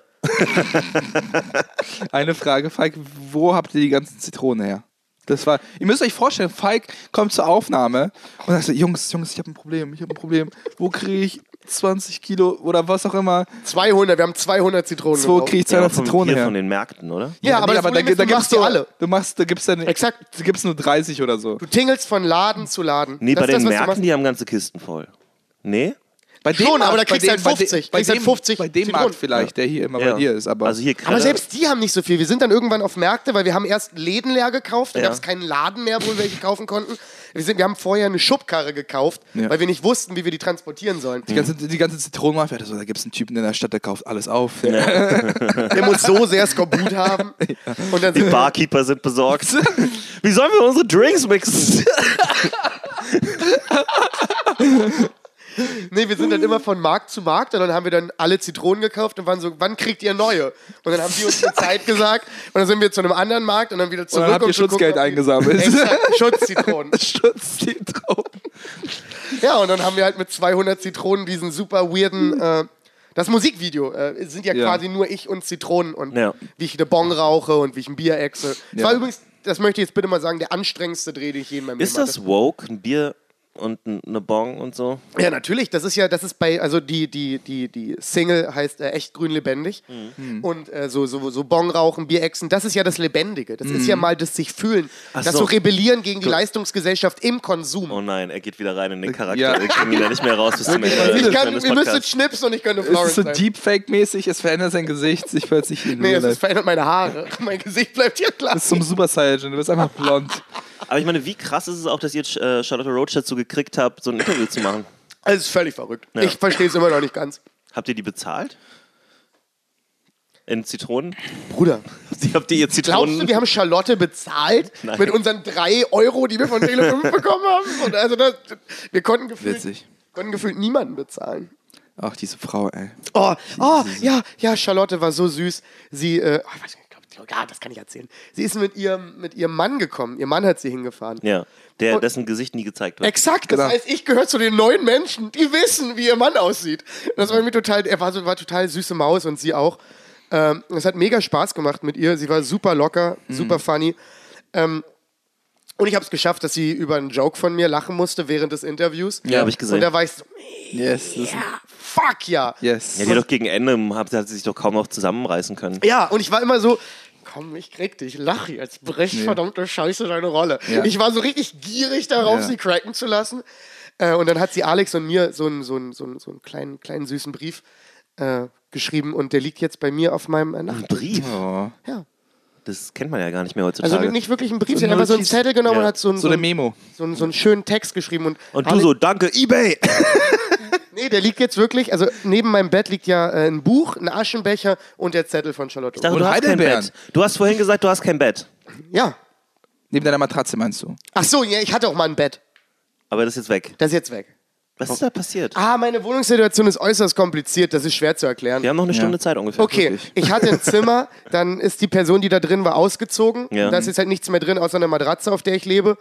Eine Frage, Falk, wo habt ihr die ganzen Zitronen her? Ihr müsst euch vorstellen, Falk kommt zur Aufnahme und sagt so, Jungs, ich habe ein Problem. Wo kriege ich 20 Kilo oder was auch immer? 200, wir haben 200 Zitronen Wo gebraucht. kriege ich 200 von, Zitronen hier her? von den Märkten, oder? Ja, aber, Nee, das Problem ist, du machst die alle. Da gibt's dann Exakt. Da gibt's nur 30 oder so. Du tingelst von Laden zu Laden. Nee, Das bei ist den das, was du Märkten, machst. die haben ganze Kisten voll. Nee? Bei Schon, aber da kriegst du halt 50. Bei Kriegst halt dem, 50 bei dem Zitronen. Markt vielleicht, der hier immer Ja. bei dir ist. Aber Also hier Aber Kreller- selbst die haben nicht so viel. Wir sind dann irgendwann auf Märkte, weil wir haben erst Läden leer gekauft. Da Ja. gab es keinen Laden mehr, wo wir welche kaufen konnten. Wir haben vorher eine Schubkarre gekauft, Ja. weil wir nicht wussten, wie wir die transportieren sollen. die ganze Zitronenmafia, so, da gibt es einen Typen in der Stadt, der kauft alles auf. Der muss so sehr Skorbut haben. Und dann Die Barkeeper sind besorgt. Wie sollen wir unsere Drinks mixen? Nee, wir sind dann immer von Markt zu Markt und dann haben wir dann alle Zitronen gekauft und waren so, wann kriegt ihr neue? Und dann haben die uns eine Zeit gesagt und dann sind wir zu einem anderen Markt und dann wieder Und zurück. dann habt ihr zu gucken, Schutzgeld ob die- eingesammelt. Exakt, Schutzzitronen. Schutzzitronen. Ja, und dann haben wir halt mit 200 Zitronen diesen super weirden, das Musikvideo, sind ja, Ja. quasi nur ich und Zitronen und Ja. wie ich eine Bong rauche und wie ich ein Bier exe. Das Ja. war übrigens, das möchte ich jetzt bitte mal sagen, der anstrengendste Dreh, den ich je in meinem Ist Leben das woke, ein Bier und eine Bong und so. Ja, natürlich. Das ist bei, also die Single heißt echt grün lebendig. Und so Bong rauchen, Bierechsen, das ist ja das Lebendige. Das ist ja mal das sich fühlen. Ach Das so. so Rebellieren gegen die Leistungsgesellschaft im Konsum. Oh nein, er geht wieder rein in den Charakter. Ja. Wir kriegen ihn ja nicht mehr raus bis zum Ende. Ihr müsstet schnipsen und ich könnte Es Florence ist so sein. Deepfake-mäßig, es verändert sein Gesicht, sich plötzlich in Nee, Real es Life. verändert meine Haare. Mein Gesicht bleibt hier klar. Das ist zum Super Saiyan, du bist einfach blond. Aber ich meine, wie krass ist es auch, dass ihr jetzt Charlotte Roach dazu gekriegt habt, so ein Interview zu machen? Also, es ist völlig verrückt. Ja. Ich verstehe es immer noch nicht ganz. Habt ihr die bezahlt? In Zitronen? Bruder, Habt ihr ihr Zitronen? glaubst du, wir haben Charlotte bezahlt Nein. mit unseren 3 Euro, die wir von Tele5 bekommen haben? Und also wir konnten Witzig. gefühlt niemanden bezahlen. Ach, diese Frau, ey. Oh, ja, Charlotte war so süß. Sie, das kann ich erzählen. Sie ist mit ihrem Mann gekommen. Ihr Mann hat sie hingefahren. Ja, dessen Gesicht nie gezeigt wird. Exakt, das Genau. heißt, ich gehöre zu den neuen Menschen, die wissen, wie ihr Mann aussieht. Das war mir er war total süße Maus und sie auch. Es hat mega Spaß gemacht mit ihr. Sie war super locker, super funny. Und ich habe es geschafft, dass sie über einen Joke von mir lachen musste während des Interviews. Ja, habe ich gesehen. Und da war ich so, Yes. Das fuck ja. yes. Ja, die hat doch gegen Ende, hat sie sich doch kaum noch zusammenreißen können. Ja, und ich war immer so, komm, ich krieg dich, lach jetzt, brech verdammte Scheiße deine Rolle. Ja. Ich war so richtig gierig darauf, Ja. sie cracken zu lassen. Und dann hat sie Alex und mir so einen kleinen süßen Brief geschrieben und der liegt jetzt bei mir auf meinem Ein Nachttisch. Brief? Oh. Ja. Das kennt man ja gar nicht mehr heutzutage. Also nicht wirklich ein Brief, So sie hat einfach so einen Notiz. Zettel genommen Ja. und hat so So eine Memo. einen schönen Text geschrieben. Und und du Alex- so, danke, eBay! Nee, der liegt jetzt wirklich, also neben meinem Bett liegt ja ein Buch, ein Aschenbecher und der Zettel von Charlotte. Ich dachte, Und du hast kein Heidelbeeren. Bett. Du hast vorhin gesagt, du hast kein Bett. Ja. Neben deiner Matratze meinst du? Ach so, ja, ich hatte auch mal ein Bett. Aber das ist jetzt weg. Das ist jetzt weg. Was ist da passiert? Meine Wohnungssituation ist äußerst kompliziert, das ist schwer zu erklären. Wir haben noch eine Stunde Zeit ungefähr. Okay, Wirklich. ich hatte ein Zimmer, dann ist die Person, die da drin war, ausgezogen. Ja. Da ist jetzt halt nichts mehr drin, außer eine Matratze, auf der ich lebe.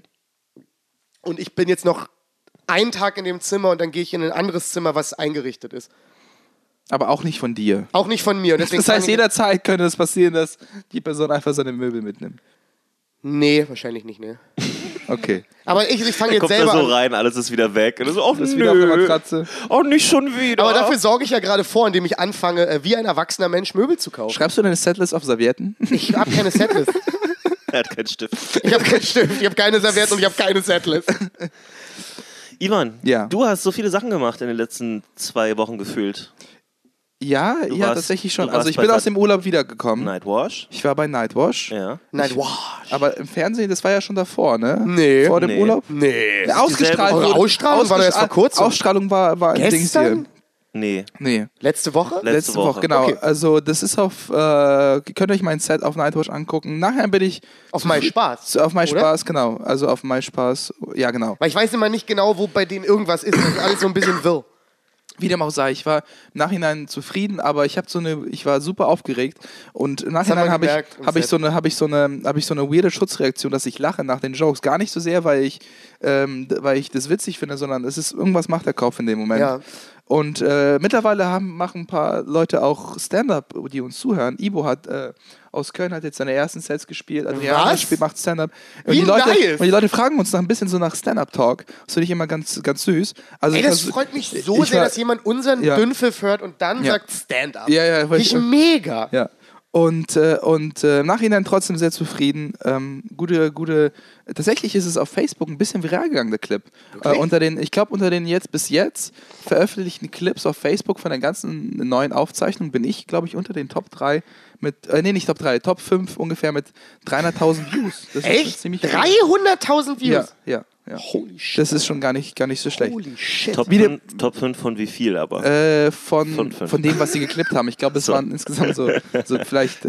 Und ich bin jetzt noch einen Tag in dem Zimmer und dann gehe ich in ein anderes Zimmer, was eingerichtet ist. Aber auch nicht von dir. Auch nicht von mir. Und deswegen Das heißt, fange ich- jederzeit könnte es passieren, dass die Person einfach seine Möbel mitnimmt. Nee, wahrscheinlich nicht, ne. Okay. Aber ich fange jetzt Kommt da selber so an. rein, alles ist wieder weg. Und so, oh, Das ist wieder auf der Matratze. Oh, nicht schon wieder. Aber dafür sorge ich ja gerade vor, indem ich anfange, wie ein erwachsener Mensch Möbel zu kaufen. Schreibst du deine Setlist auf Servietten? Ich habe keine Setlist. Er hat keinen Stift. Ich habe keinen Stift, ich habe keine Servietten und ich habe keine Setlist. Ivan, Ja. du hast so viele Sachen gemacht in den letzten 2 Wochen gefühlt. Ja, Du ja, warst- tatsächlich schon. du warst Also ich bei bin aus Sat- dem Urlaub wiedergekommen. Nightwash. Ich war bei Nightwash. Ja. Nein, wow. Aber im Fernsehen, das war ja schon davor, ne? Nee. Vor dem Nee. Urlaub? Nee. Ja, ausgestrahlt Eure wurde- Ausstrahlung war doch erst vor kurzem. Ausstrahlung war ein Dings Gestern? hier. Nee. Nee. Letzte Woche? Letzte Woche. Genau. Okay. Also das ist auf, ihr könnt euch mein Set auf Nightwash angucken. Nachher bin ich Auf mein Spaß. auf mein oder? Spaß, genau. Also auf mein Spaß, ja genau. Weil ich weiß immer nicht genau, wo bei denen irgendwas ist. Das ist alles so ein bisschen wirr. Wie dem auch sei, ich war im Nachhinein zufrieden, aber ich war super aufgeregt und im Nachhinein man habe ich, gemerkt im hab ich, Set. so eine weirde Schutzreaktion, dass ich lache nach den Jokes. Gar nicht so sehr, weil ich das witzig finde, sondern es ist irgendwas macht der Kopf in dem Moment. Ja. Und mittlerweile machen ein paar Leute auch Stand-up, die uns zuhören. Ibo aus Köln hat jetzt seine ersten Sets gespielt. Adriana macht Stand-up. Und Wie die Leute, nice. und die Leute fragen uns nach ein bisschen so nach Stand-up-Talk. Das finde ich immer ganz, ganz süß. Also Ey, das ich freut mich so sehr, dass jemand unseren Ja. Dünnpfif hört und dann Ja. sagt Stand-up. Ja, ja, Finde ich mega. Ja. Und im Nachhinein trotzdem sehr zufrieden. Tatsächlich ist es auf Facebook ein bisschen viral gegangen, der Clip. Unter den bis jetzt veröffentlichten Clips auf Facebook von der ganzen neuen Aufzeichnung bin ich, glaube ich, unter den Top 3 Top 5 ungefähr mit 300.000 Views. Das Echt? ist ziemlich 300.000 Views? Ja. Holy shit. Das ist schon gar nicht so schlecht. Holy shit. Top Wie 5 von wie viel aber? Von fünf. dem, was sie geklippt haben. Ich glaube, es waren insgesamt so vielleicht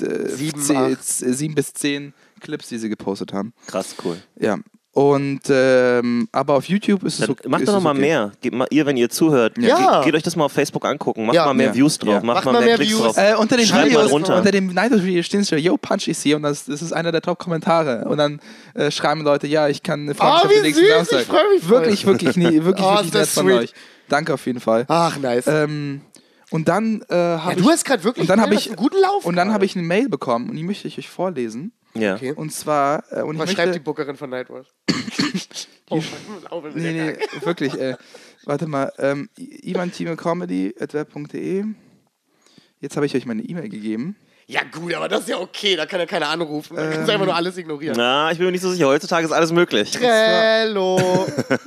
7 bis 10 Clips, die sie gepostet haben. Krass, cool. Ja. Und aber auf YouTube ist es Dann okay. macht doch noch mal mehr. Wenn ihr zuhört, Ja. geht euch das mal auf Facebook angucken. Macht Ja. mal mehr Ja. Views drauf. Ja. Macht mal mehr Klicks Views. drauf. unter den Schreibt mal Videos, drunter. unter dem Night-Video stehen so, yo, Punch ist hier und das ist einer der Top-Kommentare. Und dann schreiben Leute, ja, ich kann eine Frage wie süß, ich freu mich voll. Wirklich Oh, ist nett das von sweet. euch. Danke auf jeden Fall. Ach, nice. Und dann habe du hast gerade wirklich einen guten Lauf. und dann gerade. habe ich eine Mail bekommen und die möchte ich euch vorlesen. Ja. Okay. Und zwar, und ich Was schreibt die möchte, Bookerin von Nightwatch? Nee, wirklich, warte mal. ivantimecomedy@web.de. Jetzt habe ich euch meine E-Mail gegeben. Ja gut, aber das ist ja okay, da kann ja keiner anrufen. Da kannst du einfach nur alles ignorieren. Na, ich bin mir nicht so sicher. Heutzutage ist alles möglich. Trello.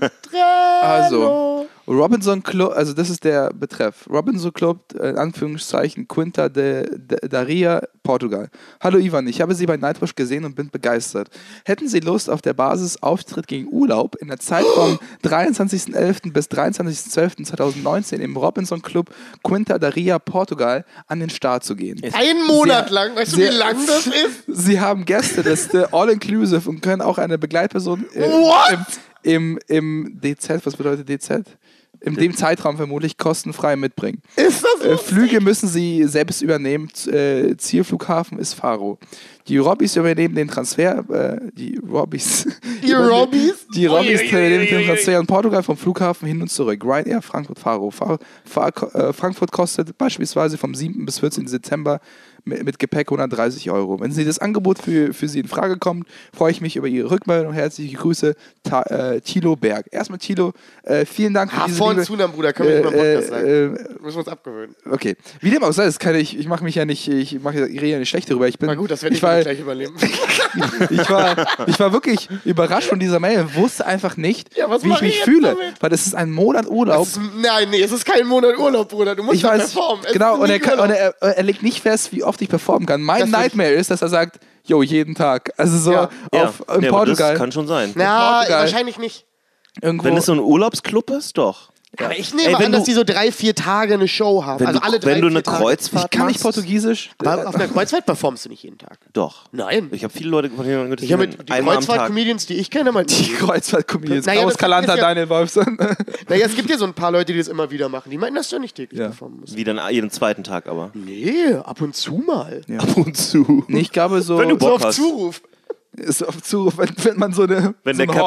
Also, Robinson Club, also das ist der Betreff. Robinson Club, in Anführungszeichen, Quinta da Ria, Portugal. Hallo Ivan, ich habe Sie bei Nightwish gesehen und bin begeistert. Hätten Sie Lust auf der Basis Auftritt gegen Urlaub in der Zeit vom 23.11. bis 23.12.2019 im Robinson Club Quinta da Ria, Portugal an den Start zu gehen? Einen Monat lang, weißt du, wie lang das ist? Sie haben Gästeliste, all-inclusive und können auch eine Begleitperson im DZ, was bedeutet DZ? In dem Zeitraum vermutlich kostenfrei mitbringen. Ist das so? Flüge müssen Sie selbst übernehmen. Zielflughafen ist Faro. Die Robbys übernehmen den Transfer. Die Robbys übernehmen den Transfer in Portugal vom Flughafen hin und zurück. Ryanair, Frankfurt, Faro. Frankfurt kostet beispielsweise vom 7. bis 14. Dezember mit Gepäck 130 €. Wenn Sie das Angebot für Sie in Frage kommt, freue ich mich über Ihre Rückmeldung. Herzliche Grüße, Thilo Berg. Erstmal Thilo, vielen Dank für diese Liebe. Zunam, Bruder, können wir nicht mal Podcast sagen. Müssen wir uns abgewöhnen. Okay. Wie dem auch sei, ich mache mich ja nicht, ich rede ja nicht schlecht darüber. Na gut, das werde ich gleich überleben. ich war wirklich überrascht von dieser Mail, wusste einfach nicht, wie ich mich fühle. Damit? Weil das ist ein Monat Urlaub. Es ist kein Monat Urlaub, Bruder. Du musst performen. Genau, und er legt nicht fest, wie oft ich performen kann. Mein Nightmare ist, dass er sagt, jeden Tag. Also so in Portugal. Das kann schon sein. Na, wahrscheinlich nicht. Irgendwo. Wenn es so ein Urlaubsclub ist, doch. Ja. Aber ich nehme an, dass die so 3-4 Tage eine Show haben. Wenn du eine Kreuzfahrt Ich kann nicht Portugiesisch. Aber auf einer Kreuzfahrt performst du nicht jeden Tag. Doch. Nein. Ich habe viele Leute von denen gehört, die Kreuzfahrt-Comedians, die ich kenne, die Kreuzfahrt-Comedians. Klaus Kalanta, Daniel Wolfson. Naja, es gibt ja so ein paar Leute, die das immer wieder machen. Die meinen, dass du nicht täglich performen musst. Wie dann jeden zweiten Tag aber? Nee, ab und zu mal. Ja. Ab und zu. Nee, ich glaube so. Wenn du Bock auf hast. Zuruf. Ist auf Zuruf, wenn man so eine. Wenn der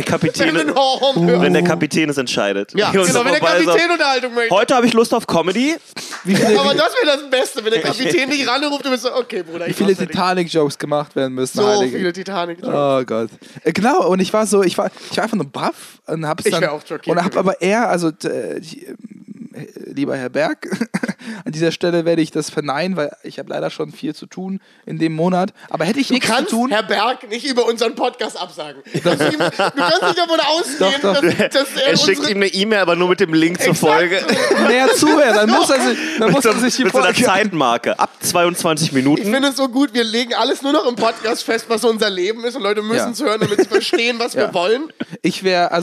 Kapitän es entscheidet. Ja, genau, wenn der Kapitän Unterhaltung möchte. Heute habe ich Lust auf Comedy. Aber das wäre das Beste, wenn der Kapitän dich ranruft und bist so, okay, Bruder. Wie viele Titanic-Jokes gemacht werden müssen. So viele Titanic-Jokes. Oh Gott. Genau, und ich war einfach nur baff und hab's dann. Ich wäre auch schockiert. Und hab aber eher, lieber Herr Berg, an dieser Stelle werde ich das verneinen, weil ich habe leider schon viel zu tun in dem Monat. Aber hätte ich nichts zu tun... Herr Berg nicht über unseren Podcast absagen. Du kannst nicht davon ausgehen, dass er schickt ihm eine E-Mail, aber nur mit dem Link zur Folge. Mehr zuhören, dann muss er sich die Folge... Mit so einer Zeitmarke, ab 22 Minuten. Ich finde es so gut, wir legen alles nur noch im Podcast fest, was so unser Leben ist und Leute müssen es hören, damit sie verstehen, was wir wollen. Ich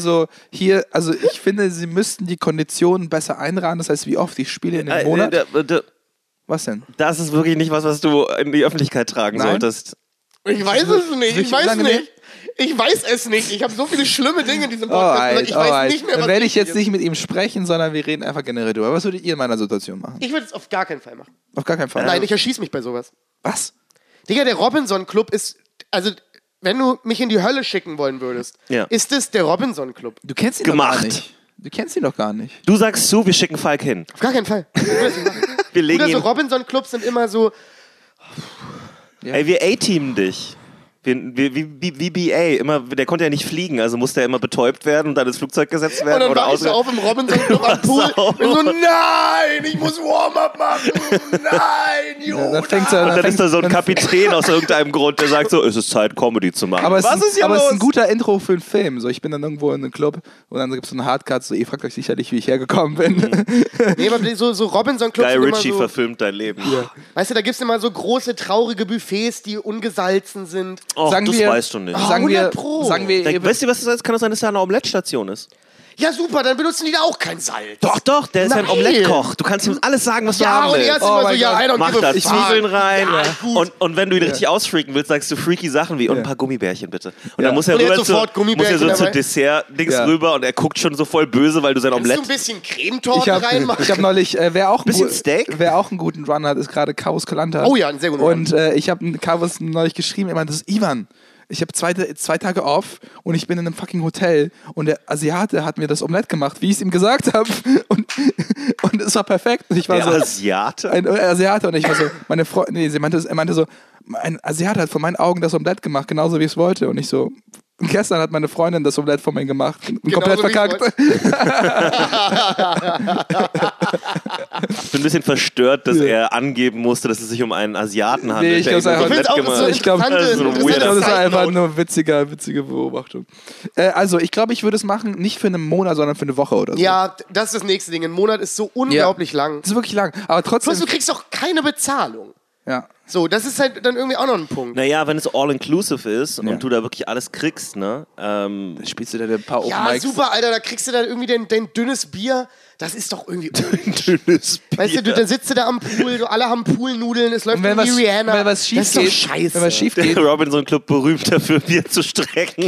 finde, sie müssten die Konditionen besser einrahmen. Das heißt, wie oft ich spiele in einem Monat. Was denn? Das ist wirklich nicht was du in die Öffentlichkeit tragen solltest. Ich weiß es nicht. Ich weiß es nicht. Ich habe so viele schlimme Dinge in diesem Podcast. Ich weiß nicht mehr, was Dann werde ich jetzt nicht mit ihm sprechen, sondern wir reden einfach generell drüber. Was würdet ihr in meiner Situation machen? Ich würde es auf gar keinen Fall machen. Auf gar keinen Fall? Nein, ich erschieße mich bei sowas. Was? Digga, der Robinson Club ist... Also... Wenn du mich in die Hölle schicken wollen würdest, ist es der Robinson Club. Du kennst ihn doch gar nicht. Du kennst ihn doch gar nicht. Du sagst zu, wir schicken Falk hin. Auf gar keinen Fall. Wir legen so Robinson Clubs sind immer so... Ey, wir A-teamen dich. Wie BA, der konnte ja nicht fliegen, also musste er immer betäubt werden und dann ins Flugzeug gesetzt werden. Und dann war ich so auf im Robinson Club am Pool und so, nein, ich muss Warm-up machen, nein, Junge. Und dann ist da so ein Kapitän aus irgendeinem Grund, der sagt so, es ist Zeit, Comedy zu machen. Aber es ist ein guter Intro für einen Film. So, ich bin dann irgendwo in einem Club und dann gibt es so einen Hardcut, so, ihr fragt euch sicherlich, wie ich hergekommen bin. Nee, aber so Robinson Clubs Guy Ritchie verfilmt dein Leben. Ja. Weißt du, da gibt es immer so große, traurige Buffets, die ungesalzen sind. Oh, das weißt du nicht. Sagen wir, weißt du, was das ist? Kann das sein, dass da eine Omelette-Station ist? Ja, super, dann benutzen die da auch kein Salz. Doch, der ist ja ein Omelette-Koch. Du kannst ihm alles sagen, was du haben willst. Ja, und er ist immer so, mach da Zwiebeln rein. Ja, und wenn du ihn richtig ausfreaken willst, sagst du freaky Sachen wie, und ein paar Gummibärchen bitte. Und dann muss er zur Dessert-Dings rüber und er guckt schon so voll böse, weil du sein Omelette... Kannst du ein bisschen Cremetorte reinmachen? Ich habe neulich, wer auch einen guten Run hat, ist gerade Chaos Kalanta. Oh ja, ein sehr guter Run. Und ich habe Chaos neulich geschrieben, er meinte, das ist Ivan. Ich habe zwei Tage off und ich bin in einem fucking Hotel und der Asiate hat mir das Omelett gemacht, wie ich es ihm gesagt habe. Und es war perfekt. Und ich war Asiate? Ein Asiate. Und ich war so, meine Freundin, er meinte so, ein Asiate hat vor meinen Augen das Omelett gemacht, genauso wie ich es wollte. Und ich so, Und gestern hat meine Freundin das Omelette von mir gemacht und Genauso komplett wie ich verkackt. Ich bin ein bisschen verstört, dass er angeben musste, dass es sich um einen Asiaten handelt. Nee, ich der glaub's ihm einfach- das Ich find's Omelette auch so Ich glaub, interessante- das ist so ein Ich interessante glaube, das ist einfach Side-Note. eine witzige Beobachtung. Also, ich glaube, ich würde es machen, nicht für einen Monat, sondern für eine Woche oder so. Ja, das ist das nächste Ding. Ein Monat ist so unglaublich lang. Das ist wirklich lang. Aber trotzdem. Plus, du kriegst doch keine Bezahlung. Ja. So, das ist halt dann irgendwie auch noch ein Punkt. Naja, wenn es all-inclusive ist Ja. und du da wirklich alles kriegst, ne? Spielst du da ein paar Open Ja, Mics? super, Alter, da kriegst du dann irgendwie dein dünnes Bier. Das ist doch irgendwie. Dünnes Bier. Weißt du, dann sitzt du da am Pool, du alle haben Poolnudeln, es läuft Und wenn irgendwie Rihanna. wenn was schief das ist doch geht, scheiße. wenn was schief Der geht, Robinson Club berühmt dafür, Bier zu strecken.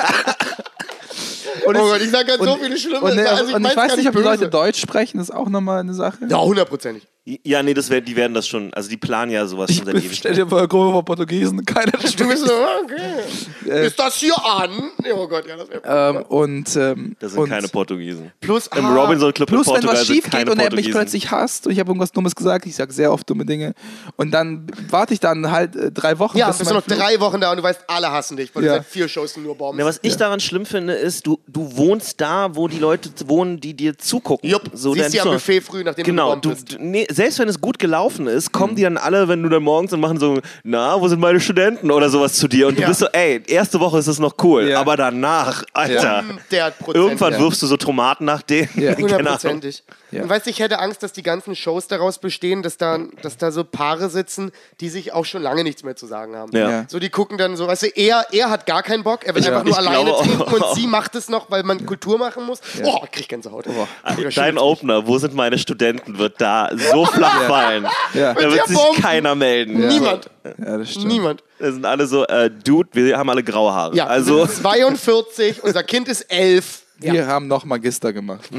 Oh Gott, ich sag ganz so viele schlimme und, Sachen. und ich weiß nicht, ob die Leute Deutsch sprechen, das ist auch nochmal eine Sache. Ja, hundertprozentig. Ja, nee, die werden das schon, also die planen ja sowas schon seit ewig. Stell dir vor, eine Gruppe von Portugiesen, keiner Du bist so, okay. Ist das hier an? Oh Gott, ja, das wäre. Das sind keine Portugiesen. Plus, Im Robinson Club in Plus, wenn Portugal was sind schief geht keine und er mich Portugiesen. plötzlich hasst und ich habe irgendwas Dummes gesagt, ich sage sehr oft dumme Dinge und dann warte ich dann halt 3 Wochen. Ja, bis bist du mein noch Flug- 3 Wochen da und du weißt, alle hassen dich, weil Ja. du seit 4 Shows nur bombst. Ja, was ich daran schlimm finde, ist, du wohnst da, wo die Leute wohnen, die dir zugucken. Jupp, so, siehst dann die am so- Buffet früh, nachdem Genau, du gebombt bist. nee, selbst wenn es gut gelaufen ist, kommen die dann alle, wenn du dann morgens und machen so, na, wo sind meine Studenten oder sowas zu dir und du Ja. bist so, ey, erste Woche ist es noch cool, Ja. aber danach, Alter, Der hat Prozent. irgendwann ja. wirfst du so Tomaten nach denen. Ja. Keine Ahnung. Hundertprozentig. Ja. Und weißt du, ich hätte Angst, dass die ganzen Shows daraus bestehen, dass da so Paare sitzen, die sich auch schon lange nichts mehr zu sagen haben. Ja. Ja. So, die gucken dann so, weißt du, er hat gar keinen Bock, er will einfach nur Ich alleine glaube trinken auch. und sie macht es noch, weil man Kultur machen muss. Oh, ich krieg Gänsehaut. Bruder, Dein Opener, wo sind meine Studenten, wird da so flach fallen. Ja. Da Mit wird der sich Bombe. keiner melden. Niemand. Ja, das stimmt. Niemand. Da sind alle so, Dude, wir haben alle graue Haare. Ja, Also, wir sind 42, unser Kind ist 11. Wir haben noch Magister gemacht.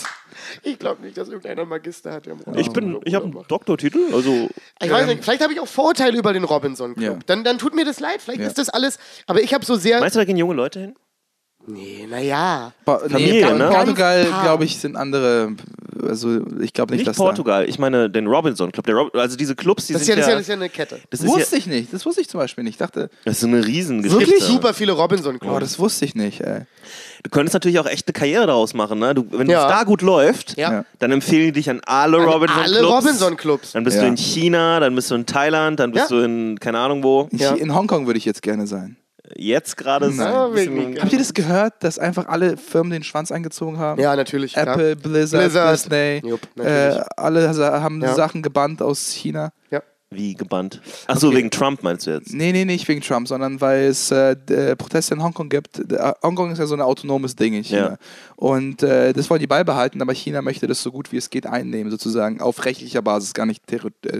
Ich glaube nicht, dass irgendeiner einen Magister hat. ich habe einen Doktortitel, also Ich weiß nicht, vielleicht habe ich auch Vorurteile über den Robinson Club. Ja. Dann tut mir das leid, vielleicht Ja. ist das alles. Aber ich habe so sehr. meinst du, da gehen junge Leute hin? Nee, naja. Familie, in ne? Portugal, Ganz paar. glaube ich, sind andere. Also, ich glaube nicht, Nicht dass Portugal, ich meine den Robinson Club. Also diese Clubs, die Das ist sind ja, ja, das ist ja eine Kette. das Da ist wusste ja, ich nicht. Das wusste ich zum Beispiel nicht. Ich dachte, das ist so eine Riesengeschichte. Es gibt super viele Robinson oh, Clubs. das wusste ich nicht, ey. Du könntest natürlich auch echt eine Karriere daraus machen, ne? Wenn Ja. es da gut läuft, Ja. dann empfehlen die dich an alle Robinson Alle Clubs. Robinson Clubs. Dann bist Ja. du in China, dann bist du in Thailand, dann bist Ja. du in keine Ahnung wo. Ja. In Hongkong würde ich jetzt gerne sein. Jetzt gerade ist Ah, ein bisschen- wegen- Habt ihr das gehört, dass einfach alle Firmen den Schwanz eingezogen haben? Ja, natürlich. klar. Apple, Blizzard, Disney, Jupp, natürlich. alle haben Ja. Sachen gebannt aus China. Ja. wie gebannt. Achso, wegen Trump meinst du jetzt? Nee, nicht wegen Trump, sondern weil es Proteste in Hongkong gibt. Hongkong ist ja so ein autonomes Ding in China. Ja. Und das wollen die beibehalten, aber China möchte das so gut wie es geht einnehmen, sozusagen auf rechtlicher Basis, gar nicht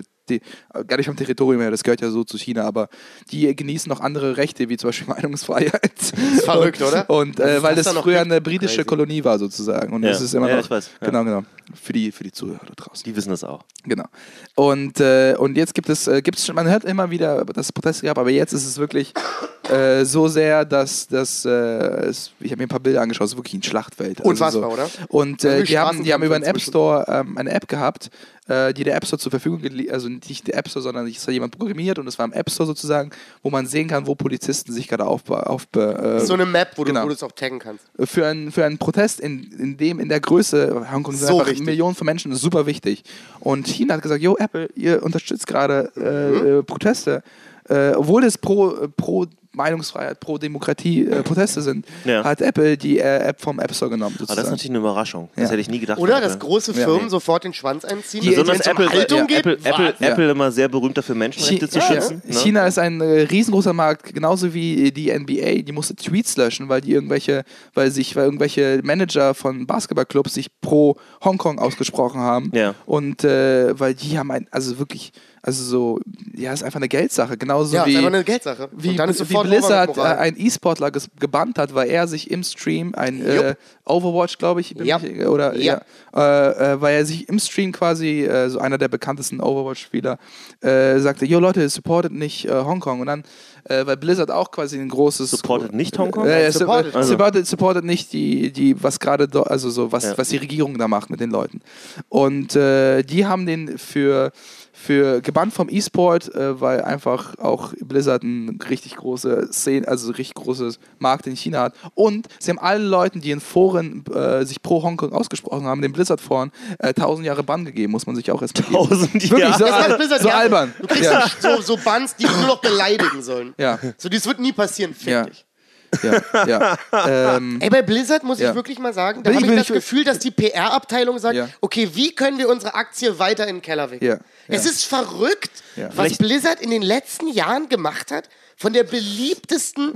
vom Territorium her, das gehört ja so zu China, aber die genießen noch andere Rechte, wie zum Beispiel Meinungsfreiheit. Das ist verrückt, oder? Und Dass es weil das das da noch früher gibt. eine britische Crazy. Kolonie war, sozusagen. Und Ja. das ist immer Ja, noch. ich weiß. Ja. Genau. Für die Zuhörer da draußen. Die wissen das auch. Genau. Und jetzt gibt's schon, man hört immer wieder, dass es Proteste gab, aber jetzt ist es wirklich so sehr, dass ich habe mir ein paar Bilder angeschaut, es ist wirklich ein Schlachtfeld. Also Unfassbar, so. oder? Und Also die haben über den App inzwischen. Store eine App gehabt, die der App Store zur Verfügung also nicht der App Store, sondern es hat jemand programmiert und es war im App Store sozusagen, wo man sehen kann, wo Polizisten sich gerade So eine Map, wo genau. du es auch taggen kannst. für einen Protest in der Größe, Hongkong sind So einfach wichtig. Millionen von Menschen, ist super wichtig. Und China hat gesagt, yo Apple, ihr unterstützt gerade Proteste, obwohl es pro Meinungsfreiheit, pro Demokratie Proteste sind, Ja. hat Apple die App vom App Store genommen. Aber das sozusagen. ist natürlich eine Überraschung. Das Ja. hätte ich nie gedacht. Oder? von Dass Apple. große Ja. Firmen Nee. sofort den Schwanz einziehen? Besonders Wenn es um Apple, Haltung ja, geht? Apple immer sehr berühmt dafür, Menschenrechte zu schützen. Ne? China ist ein riesengroßer Markt, genauso wie die NBA, die musste Tweets löschen, weil irgendwelche Manager von Basketballclubs sich pro Hongkong ausgesprochen haben. Ja. Und weil die haben ist einfach eine Geldsache, genauso Ja, wie ist einfach eine Geldsache. wie, Und dann ist wie sofort Blizzard over mit Moral. einen E-Sportler gebannt hat, weil er sich im Stream Jupp. Overwatch, glaube ich, Ja. weil er sich im Stream quasi, so einer der bekanntesten Overwatch-Spieler, sagte, yo Leute, supportet nicht Hongkong. Und dann, weil Blizzard auch quasi ein großes... Supportet nicht Hongkong? Supportet. Supportet nicht was gerade, was die Regierung da macht mit den Leuten. Und die haben den für gebannt vom E-Sport, weil einfach auch Blizzard eine richtig große Szene, also richtig großes Markt in China hat. Und sie haben allen Leuten, die in Foren sich pro Hongkong ausgesprochen haben, den Blizzard-Foren 1000 Jahre Bann gegeben, muss man sich auch erstmal geben. 1000 Wirklich, Jahre. so, Das macht Blizzard so gerne. albern. Du kriegst Ja. so Bans, die nur noch beleidigen sollen. Ja. So, das wird nie passieren, fick Ja. dich. Ja. Ey, bei Blizzard muss Ja. ich wirklich mal sagen, da Bin habe ich- ich bin das ich- Gefühl, dass die PR-Abteilung sagt, Ja. okay, wie können wir unsere Aktie weiter in den Keller wickeln? Ja. Es ist verrückt, Ja. was Vielleicht- Blizzard in den letzten Jahren gemacht hat, von der beliebtesten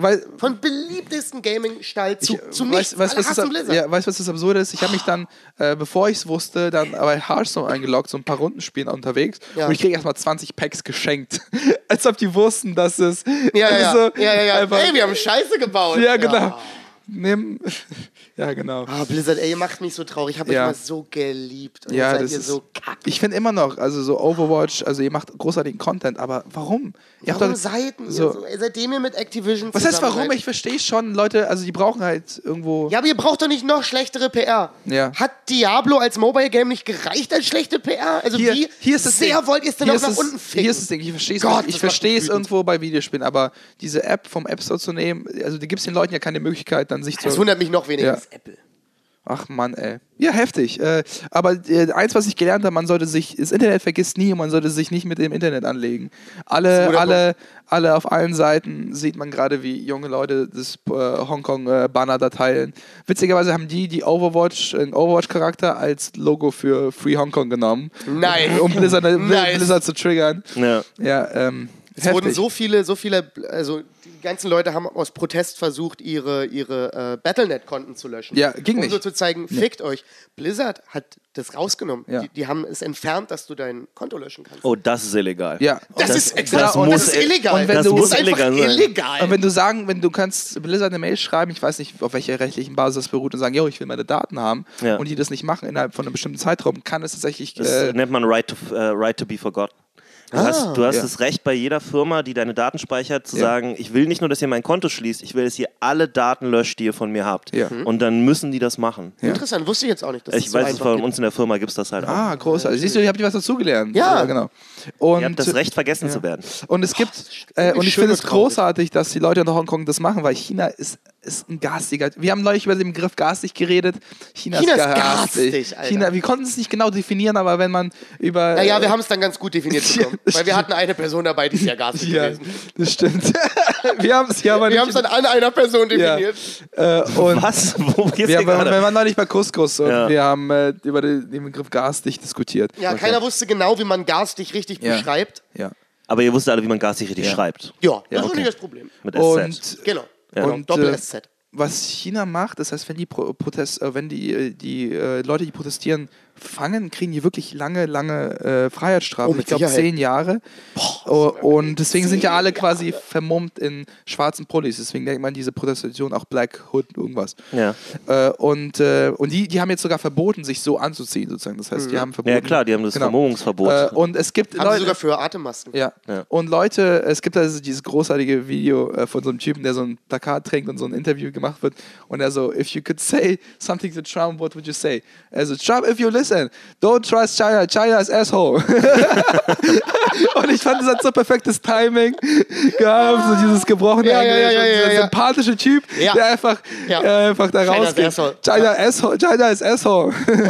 Gaming-Stall zu nichts. Alle hassen Blizzard. Ja, weißt du, was das Absurde ist? Ich habe mich dann, bevor ich es wusste, dann bei Hearthstone eingeloggt, so ein paar Rundenspielen unterwegs. Ja. Und ich kriege erstmal 20 Packs geschenkt. Als ob die wussten, dass es. Ja. Also, einfach- Ey, wir haben Scheiße gebaut. Ja, genau. Nimm. Ja, genau. Ah, Blizzard, ey, ihr macht mich so traurig. Ich habe euch Ja. mal so geliebt. Und Ja, jetzt seid das ihr ist, so kacke. ich finde immer noch, also so Overwatch, also ihr macht großartigen Content, aber warum? Ihr Warum habt doch, seid ihr so- so? Ey, seitdem ihr mit Activision was heißt zusammen warum? seid- Ich verstehe schon, Leute, also die brauchen halt irgendwo. Ja, aber ihr braucht doch nicht noch schlechtere PR. Ja. Hat Diablo als Mobile Game nicht gereicht als schlechte PR? Also wie hier ist das sehr Ding. wollt ihr es denn Hier noch ist nach es- unten ficken? Hier ist das Ding, ich verstehe es Gott, nicht. Ich das macht verstehe mich es wütend. irgendwo bei Videospielen, aber diese App vom App Store zu nehmen, also die gibt es den Leuten ja keine Möglichkeit, dann sich Das zu. wundert mich noch weniger Ja. als Apple. Ach Mann, ey. Ja, heftig. Aber eins, was ich gelernt habe, man sollte sich, das Internet vergisst nie und man sollte sich nicht mit dem Internet anlegen. Alle auf allen Seiten sieht man gerade, wie junge Leute das Hongkong-Banner da teilen. Witzigerweise haben die Overwatch-Charakter als Logo für Free Hongkong genommen. Nice. Um Blizzard, Nice. Blizzard zu triggern. Ja. Ja, Es wurden so viele, also die ganzen Leute haben aus Protest versucht, ihre Battle.net-Konten zu löschen. Ja, ging um nicht. so zu zeigen, fickt euch. Blizzard hat das rausgenommen. Ja. Die haben es entfernt, dass du dein Konto löschen kannst. Oh, das ist illegal. Ja. Das Und ist das exakt, muss- das ist illegal. und wenn das du- ist muss einfach illegal sein. illegal. Und wenn du kannst Blizzard eine Mail schreiben, ich weiß nicht, auf welcher rechtlichen Basis das beruht, und sagen, yo, ich will meine Daten haben, Ja. und die das nicht machen innerhalb von einem bestimmten Zeitraum, kann es tatsächlich. Das nennt man right to be forgotten. Du hast ja. das Recht bei jeder Firma, die deine Daten speichert, zu Ja. sagen, ich will nicht nur, dass ihr mein Konto schließt, ich will, dass ihr alle Daten löscht, die ihr von mir habt. Ja. Und dann müssen die das machen. Interessant, wusste ich jetzt auch nicht, dass Ich es so weiß es, einfach von gibt. uns in der Firma gibt es das halt auch. Ah, großartig. Siehst du, ihr habt was dazugelernt. Ja. Genau. Und, Ihr habt das Recht, vergessen zu werden. Und es gibt, irgendwie und ich schön finde es und traurig. großartig, dass die Leute in Hongkong das machen, weil China ist ein garstiger. Wir haben neulich über den Begriff garstig geredet. China ist garstig, Alter. China, wir konnten es nicht genau definieren, aber wenn man über. Naja, wir haben es dann ganz gut definiert bekommen. das weil wir hatten eine Person dabei, die ist ja garstig Ja, gewesen. das stimmt. wir haben es ja aber Wir haben nicht. es dann an einer Person Ja. definiert. Und Was? Wo geht's wir, hier haben, wir gerade? waren neulich bei Couscous und Ja. wir haben über den Begriff garstig diskutiert. Ja, keiner wusste genau, wie man garstig richtig Ja. beschreibt. Ja. Aber ihr wusstet alle, wie man garstig richtig Ja. schreibt. Ja, das ist okay. nicht das Problem. Mit SZ. Und Genau. Ja. Und, Doppel-SZ. was China macht, das heißt, wenn die Leute, die protestieren, fangen, kriegen die wirklich lange Freiheitsstrafen. mit Ich glaube Sicherheit. 10 Jahre. Und deswegen sind ja alle quasi vermummt in schwarzen Pullis. Deswegen nennt man diese Protestation auch Black Hood irgendwas. Ja. Und die haben jetzt sogar verboten, sich so anzuziehen, sozusagen. Das heißt, die haben verboten. Ja, klar, die haben das Vermummungsverbot. Und es gibt Haben sie sogar für Atemmasken. ja. Ja. Und Leute, es gibt also dieses großartige Video von so einem Typen, der so ein Plakat trägt und so ein Interview gemacht wird. Und er so, if you could say something to Trump, what would you say? Also, Trump, if you listen, don't trust China, China is asshole. Und ich fand, das hat so perfektes Timing gehabt, so dieses gebrochene Ja, ja, Englisch ja, und ja, dieser ja. sympathische Typ, Ja. der einfach da China is rausgeht. asshole. China is asshole.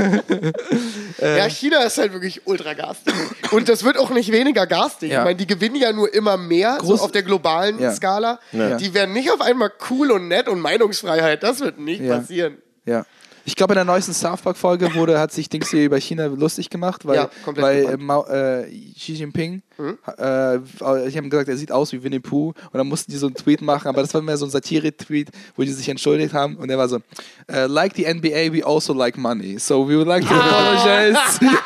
Ja, China ist halt wirklich ultra garstig. Und das wird auch nicht weniger garstig. Ja. Ich meine, die gewinnen ja nur immer mehr, so Groß- auf der globalen Ja. Skala. Ja. Die werden nicht auf einmal cool und nett und Meinungsfreiheit. Das wird nicht Ja. passieren. Ja. Ich glaube, in der neuesten South Park-Folge hat sich Dings hier über China lustig gemacht, weil, Ja, komplett Xi Jinping, ich habe gesagt, er sieht aus wie Winnie Pooh, und dann mussten die so einen Tweet machen, aber das war mehr so ein Satire-Tweet, wo die sich entschuldigt haben, und er war so, like the NBA, we also like money, so we would like to apologize.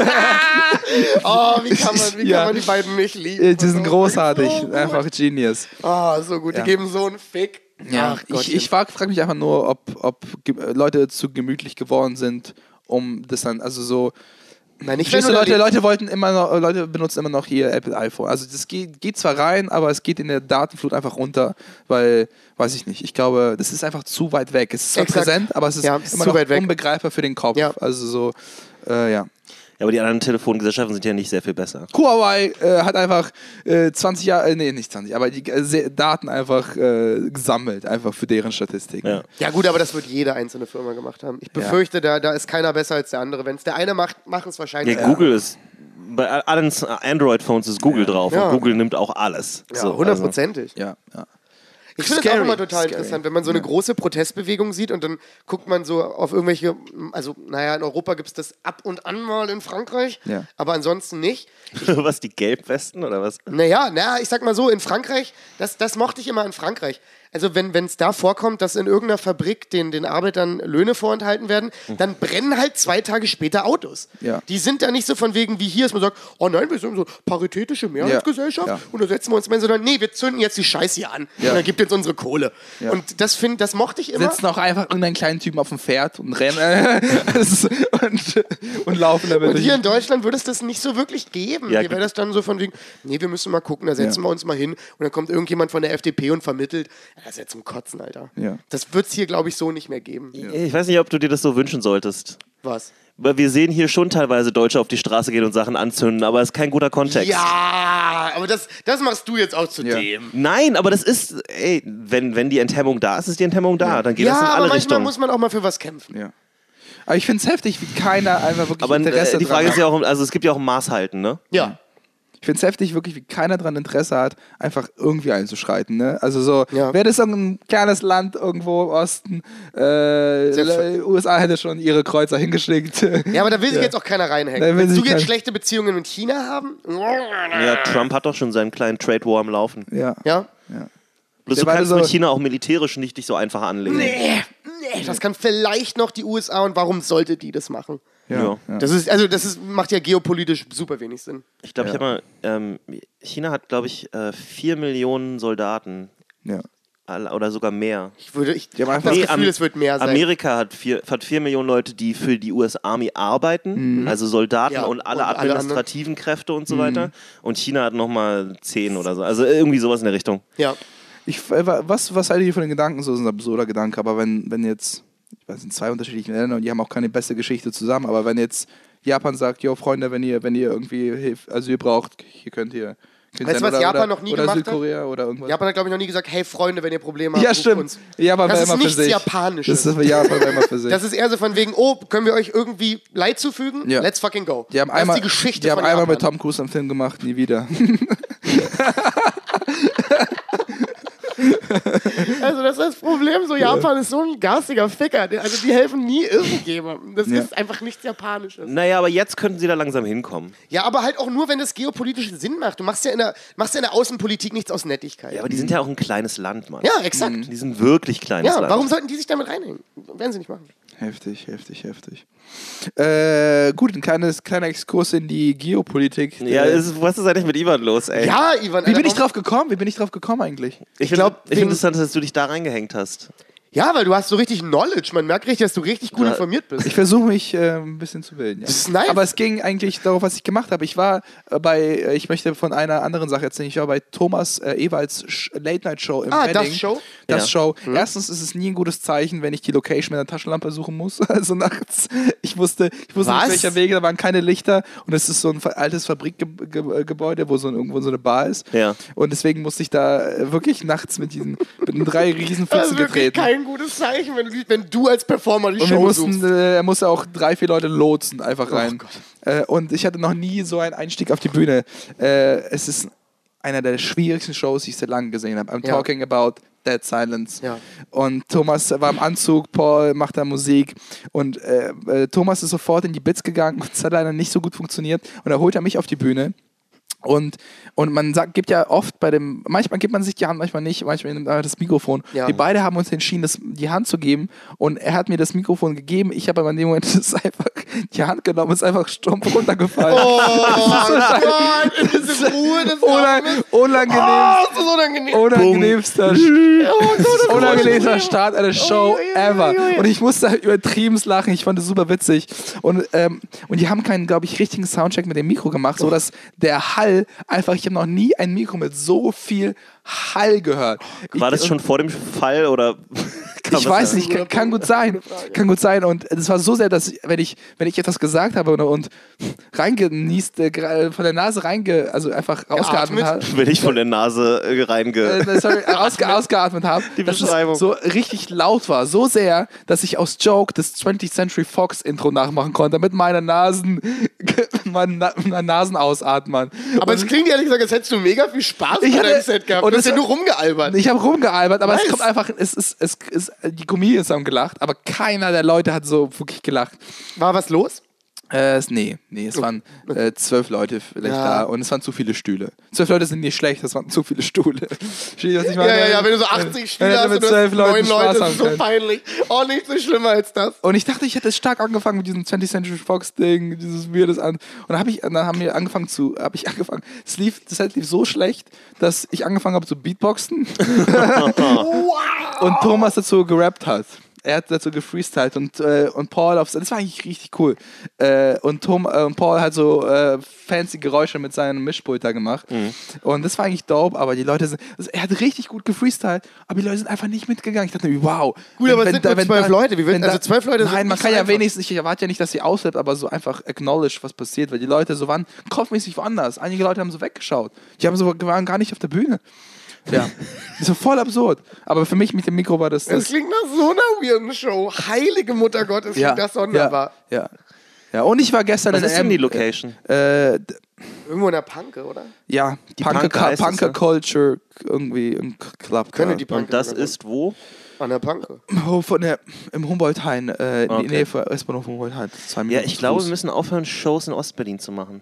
Oh, wie kann man Ja. die beiden nicht lieben? Die sind großartig, So gut. einfach Genius. Oh, so gut. Ja. Die geben so einen Fick. Ja, Ach Gott. ich frage mich einfach nur, ob Leute zu gemütlich geworden sind, um das dann, also so. Nein, nicht Verstehst wenn du, du Leute benutzen immer noch ihr Apple iPhone. Also das geht zwar rein, aber es geht in der Datenflut einfach runter, weil, weiß ich nicht, ich glaube, das ist einfach zu weit weg. Es ist zwar Exakt. präsent, aber es ist Ja, es ist immer zu noch weit weg. unbegreifbar für den Kopf. Ja. Also so, ja. Ja, aber die anderen Telefongesellschaften sind ja nicht sehr viel besser. Huawei hat einfach 20 Jahre, nee, nicht 20, aber die Daten einfach gesammelt, einfach für deren Statistik. Ja. Ja gut, aber das wird jede einzelne Firma gemacht haben. Ich befürchte, da ist keiner besser als der andere. Wenn es der eine macht, machen es wahrscheinlich Ja, Google ist, bei allen Android-Phones ist Google drauf Ja. und Google nimmt auch alles. Ja, So, 100%. Ja. Ich finde das auch Scary, immer total scary. interessant, wenn man so eine große Protestbewegung sieht und dann guckt man so auf irgendwelche, also naja, in Europa gibt es das ab und an mal in Frankreich, Ja. aber ansonsten nicht. Was, die Gelbwesten oder was? Naja, ich sag mal so, in Frankreich, das mochte ich immer in Frankreich. Also wenn es da vorkommt, dass in irgendeiner Fabrik den Arbeitern Löhne vorenthalten werden, dann brennen halt 2 Tage später Autos. Ja. Die sind da nicht so von wegen wie hier, dass man sagt, oh nein, wir sind so paritätische Mehrheitsgesellschaft Ja. und da setzen wir uns mal, sondern nee, wir zünden jetzt die Scheiße hier an Ja. und dann gibt jetzt unsere Kohle. Ja. Und das mochte ich immer. Sitzen auch einfach irgendeinen kleinen Typen auf dem Pferd und rennen und laufen damit. Und hier in Deutschland würde es das nicht so wirklich geben. Ja, Hier wäre das dann so von wegen, nee, wir müssen mal gucken, da setzen wir uns mal hin und dann kommt irgendjemand von der FDP und vermittelt. Das ist ja zum Kotzen, Alter. Ja. Das wird es hier, glaube ich, so nicht mehr geben. Ich weiß nicht, ob du dir das so wünschen solltest. Was? Weil wir sehen hier schon teilweise Deutsche auf die Straße gehen und Sachen anzünden, aber es ist kein guter Kontext. Ja, aber das machst du jetzt auch zu Ja. dem. Nein, aber das ist, wenn die Enthemmung da ist, ist die Enthemmung da. Dann geht Ja, das in aber alle manchmal Richtungen. muss man auch mal für was kämpfen. Ja. Aber ich finde es heftig, wie keiner einfach wirklich Aber Interesse die Frage dran ist ja auch, also es gibt ja auch ein Maßhalten, ne? Ja. Ich finde es heftig, wirklich, wie keiner daran Interesse hat, einfach irgendwie einzuschreiten. Ne? Also so, Ja. wäre das irgendein kleines Land irgendwo im Osten, Selbstverständlich. USA hätte schon ihre Kreuzer hingeschickt. Ja, aber da will sich jetzt auch keiner reinhängen. Da will Wenn sich du jetzt keiner- schlechte Beziehungen mit China haben, Ja, Trump hat doch schon seinen kleinen Trade War am Laufen. Ja. ja, Bloß Der du war kannst so- mit China auch militärisch nicht dich so einfach anlegen. das kann vielleicht noch die USA und warum sollte die das machen? Ja. Macht ja geopolitisch super wenig Sinn. Ich glaube, China hat, glaube ich, 4 Millionen Soldaten. Ja. Oder sogar mehr. Ich habe einfach- das Nee, Gefühl, es wird mehr sein. Amerika hat 4 Millionen Leute, die für die US Army arbeiten, also Soldaten Ja, und alle und alle administrativen Kräfte und so weiter. Und China hat nochmal 10 oder so. Also irgendwie sowas in der Richtung. Ja. Was haltet ihr von den Gedanken? So ist ein absurder Gedanke, aber wenn jetzt, ich weiß, in 2 unterschiedlichen Ländern und die haben auch keine beste Geschichte zusammen, aber wenn jetzt Japan sagt, jo Freunde, wenn ihr irgendwie Hilfe, also ihr braucht, hier könnt ihr Weißt du, was Japan noch nie oder gemacht hat? Südkorea oder irgendwas. Japan hat, glaube ich, noch nie gesagt, hey Freunde, wenn ihr Probleme habt, Ja, ruft stimmt. uns. Japan Das war ist immer für nichts sich. Japanisches. Das ist Japan war immer für sich. Das ist eher so von wegen, oh, können wir euch irgendwie Leid zufügen? Ja. Let's fucking go. Die haben das einmal, ist die Geschichte die haben von einmal Japan. mit Tom Cruise einen Film gemacht, nie wieder. Also das ist das Problem, so Japan ist so ein garstiger Ficker. Also die helfen nie irgendjemandem. Das Ja. ist einfach nichts Japanisches. Naja, aber jetzt könnten sie da langsam hinkommen. Ja, aber halt auch nur, wenn es geopolitischen Sinn macht. Du machst ja in der Außenpolitik nichts aus Nettigkeit. Ja, aber die sind ja auch ein kleines Land, Mann. Ja, exakt. Die sind wirklich kleines Ja, Land. warum sollten die sich damit reinhängen? Werden sie nicht machen. Heftig. Gut, ein kleiner Exkurs in die Geopolitik. Ja, was ist eigentlich mit Ivan los, ey? Ja, Ivan. Wie Alter, bin ich warum- drauf gekommen? Wie bin ich drauf gekommen eigentlich? Ich glaub, finde interessant, dass du dich da reingehängt hast. Ja, weil du hast so richtig Knowledge. Man merkt richtig, dass du richtig gut Ja. informiert bist. Ich versuche mich ein bisschen zu bilden. Ja. Das ist nice. Aber es ging eigentlich darauf, was ich gemacht habe. Ich war ich möchte von einer anderen Sache erzählen. Ich war bei Thomas Ewalds Late-Night-Show im Das Wedding. Show? Das Ja. Show. Erstens ist es nie ein gutes Zeichen, wenn ich die Location mit einer Taschenlampe suchen muss. Also nachts. Ich wusste nicht, Was? welcher Wege, da waren keine Lichter. Und es ist so ein altes Fabrikgebäude, wo irgendwo so eine Bar ist. Ja. Und deswegen musste ich da wirklich nachts mit den 3 riesen Das Füchsen ist wirklich getreten. kein gutes Zeichen, wenn du als Performer die Und wir Show mussten, suchst. er musste auch 3, 4 Leute lotsen einfach rein. Und ich hatte noch nie so einen Einstieg auf die Bühne. Es ist einer der schwierigsten Shows, die ich seit langem gesehen habe. I'm Ja. talking about Dead Silence. Ja. Und Thomas war im Anzug, Paul macht da Musik und Thomas ist sofort in die Bits gegangen und es hat leider nicht so gut funktioniert. Und da holt er mich auf die Bühne. Und man gibt ja oft manchmal gibt man sich die Hand, manchmal nicht, manchmal nimmt er das Mikrofon. Ja. Wir beide haben uns entschieden, die Hand zu geben und er hat mir das Mikrofon gegeben. Ich habe aber in dem Moment die Hand genommen und ist einfach stumpf runtergefallen. Oh Gott, in diese Ruhe des Raumes. Unangenehm. Das ist unangenehm. Unangenehmster, Oh Gott, unangenehmster Start einer Show Ui, ui, ever. ui, ui. Und ich musste übertrieben lachen. Ich fand es super witzig. Und die haben keinen, glaube ich, richtigen Soundcheck mit dem Mikro gemacht, so dass der Hall einfach, ich habe noch nie ein Mikro mit so viel Hall gehört. War das schon vor dem Fall oder Ich weiß nicht, kann gut sein. Kann gut sein. Und es war so sehr, dass wenn ich etwas gesagt habe und reingenießt, von der Nase also einfach ausgeatmet habe. Wenn ich von der Nase ausgeatmet habe, dass es so richtig laut war. So sehr, dass ich aus Joke das 20th Century Fox Intro nachmachen konnte, mit meiner Nasenausatmern. Aber es klingt ehrlich gesagt, als hättest du mega viel Spaß bei deinem Set gehabt. Und du hast ja nur rumgealbert. Ich habe rumgealbert, aber es kommt einfach, die Comedians haben gelacht, aber keiner der Leute hat so wirklich gelacht. War was los? Nee, es waren 12 Leute vielleicht da und es waren zu viele Stühle. 12 Leute sind nicht schlecht, das waren zu viele Stühle. Verstehst du, was ich meine? Ja, wenn du so 80 Stühle hast mit und 12 Leuten 9 Leute, das ist so können. peinlich. Oh, nicht so schlimmer als das. Und ich dachte, ich hätte stark angefangen mit diesem 20th Century Fox Ding, dieses weirdes an. Und dann haben wir angefangen. Das Set lief so schlecht, dass ich angefangen habe zu Beatboxen. Und Thomas dazu gerappt hat. Er hat dazu gefreestylt und Paul das war eigentlich richtig cool. Und Paul hat so fancy Geräusche mit seinem Mischpult da gemacht. Und das war eigentlich dope, aber die Leute er hat richtig gut gefreestylt, aber die Leute sind einfach nicht mitgegangen. Ich dachte mir, wow. Gut, aber es sind nur 12 Leute. 12 Leute sind nein, man nicht kann so ja einfach. wenigstens, ich erwarte ja nicht, dass sie auslebt, aber so einfach acknowledge, was passiert, weil die Leute so waren kopfmäßig woanders. Einige Leute haben so weggeschaut. Waren gar nicht auf der Bühne. Ja, das war voll absurd. Aber für mich mit dem Mikro war das... Das klingt nach so einer weirden Show. Heilige Mutter Gottes, klingt das sonderbar. Ja, und ich war gestern Was ist denn die Location? Irgendwo in der Panke, oder? Ja, Die Panke heißt es, Punker Culture, irgendwie im Club. Könnte die Panke Und das sein. ist wo? An der Panke. Im Humboldt-Hain, in der Nähe von S-Bahnhof Humboldt-Hain. 2 Minuten Ja, ich glaube, Fuß. wir müssen aufhören, Shows in Ostberlin zu machen.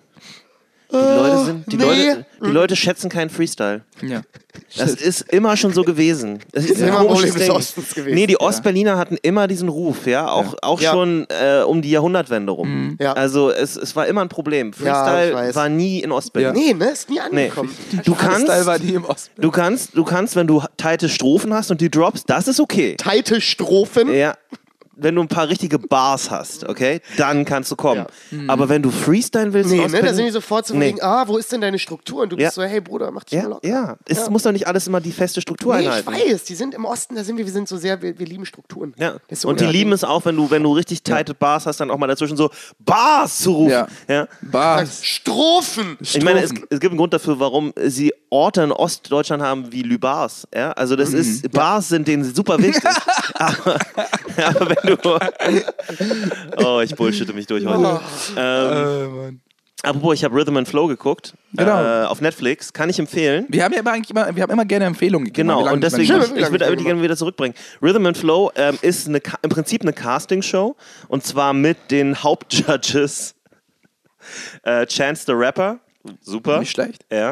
Die Leute schätzen keinen Freestyle. Ja. Das ist immer schon so gewesen. Das ist immer ein ein komisches Problem des Ding. Ostens gewesen. Nee, die Ostberliner hatten immer diesen Ruf, ja, auch Ja. schon um die Jahrhundertwende rum. Ja. Also es war immer ein Problem. Ja, ich Freestyle weiß. war nie in Ostberlin. Nee, ne? Ist nie angekommen. Du Freestyle war nie im Osten. kannst, wenn du tighte Strophen hast und die droppst, das ist okay. Tighte Strophen. Ja. Wenn du ein paar richtige Bars hast, okay, dann kannst du kommen. Aber wenn du freestylen willst, Nee, in ne? Da sind die Ostberlin, sofort so Nee. wegen, wo ist denn deine Struktur? Und du bist so, hey Bruder, mach dich mal locker. es muss doch nicht alles immer die feste Struktur Nee, ich einhalten. weiß, die sind im Osten, wir sind so sehr, wir lieben Strukturen. Ja. Das ist so Und die unangenehm. lieben es auch, wenn du richtig tighte Bars hast, dann auch mal dazwischen so Bars zu rufen. Ja. Ja? Bars. Strophen! Ich meine, es gibt einen Grund dafür, warum sie Orte in Ostdeutschland haben wie Lübars. Ja? Also das ist, Bars sind denen super wichtig. aber wenn du... Oh, ich bullshitte mich durch heute. Mann. Apropos, ich habe Rhythm and Flow geguckt. Genau. Auf Netflix. Kann ich empfehlen. Wir haben ja immer gerne Empfehlungen gegeben. Genau, wie lange und das deswegen, man- Schön, ich würde die gerne wieder zurückbringen. Rhythm and Flow ist im Prinzip eine Castingshow und zwar mit den Hauptjudges Chance the Rapper, super. Nicht schlecht. Ja.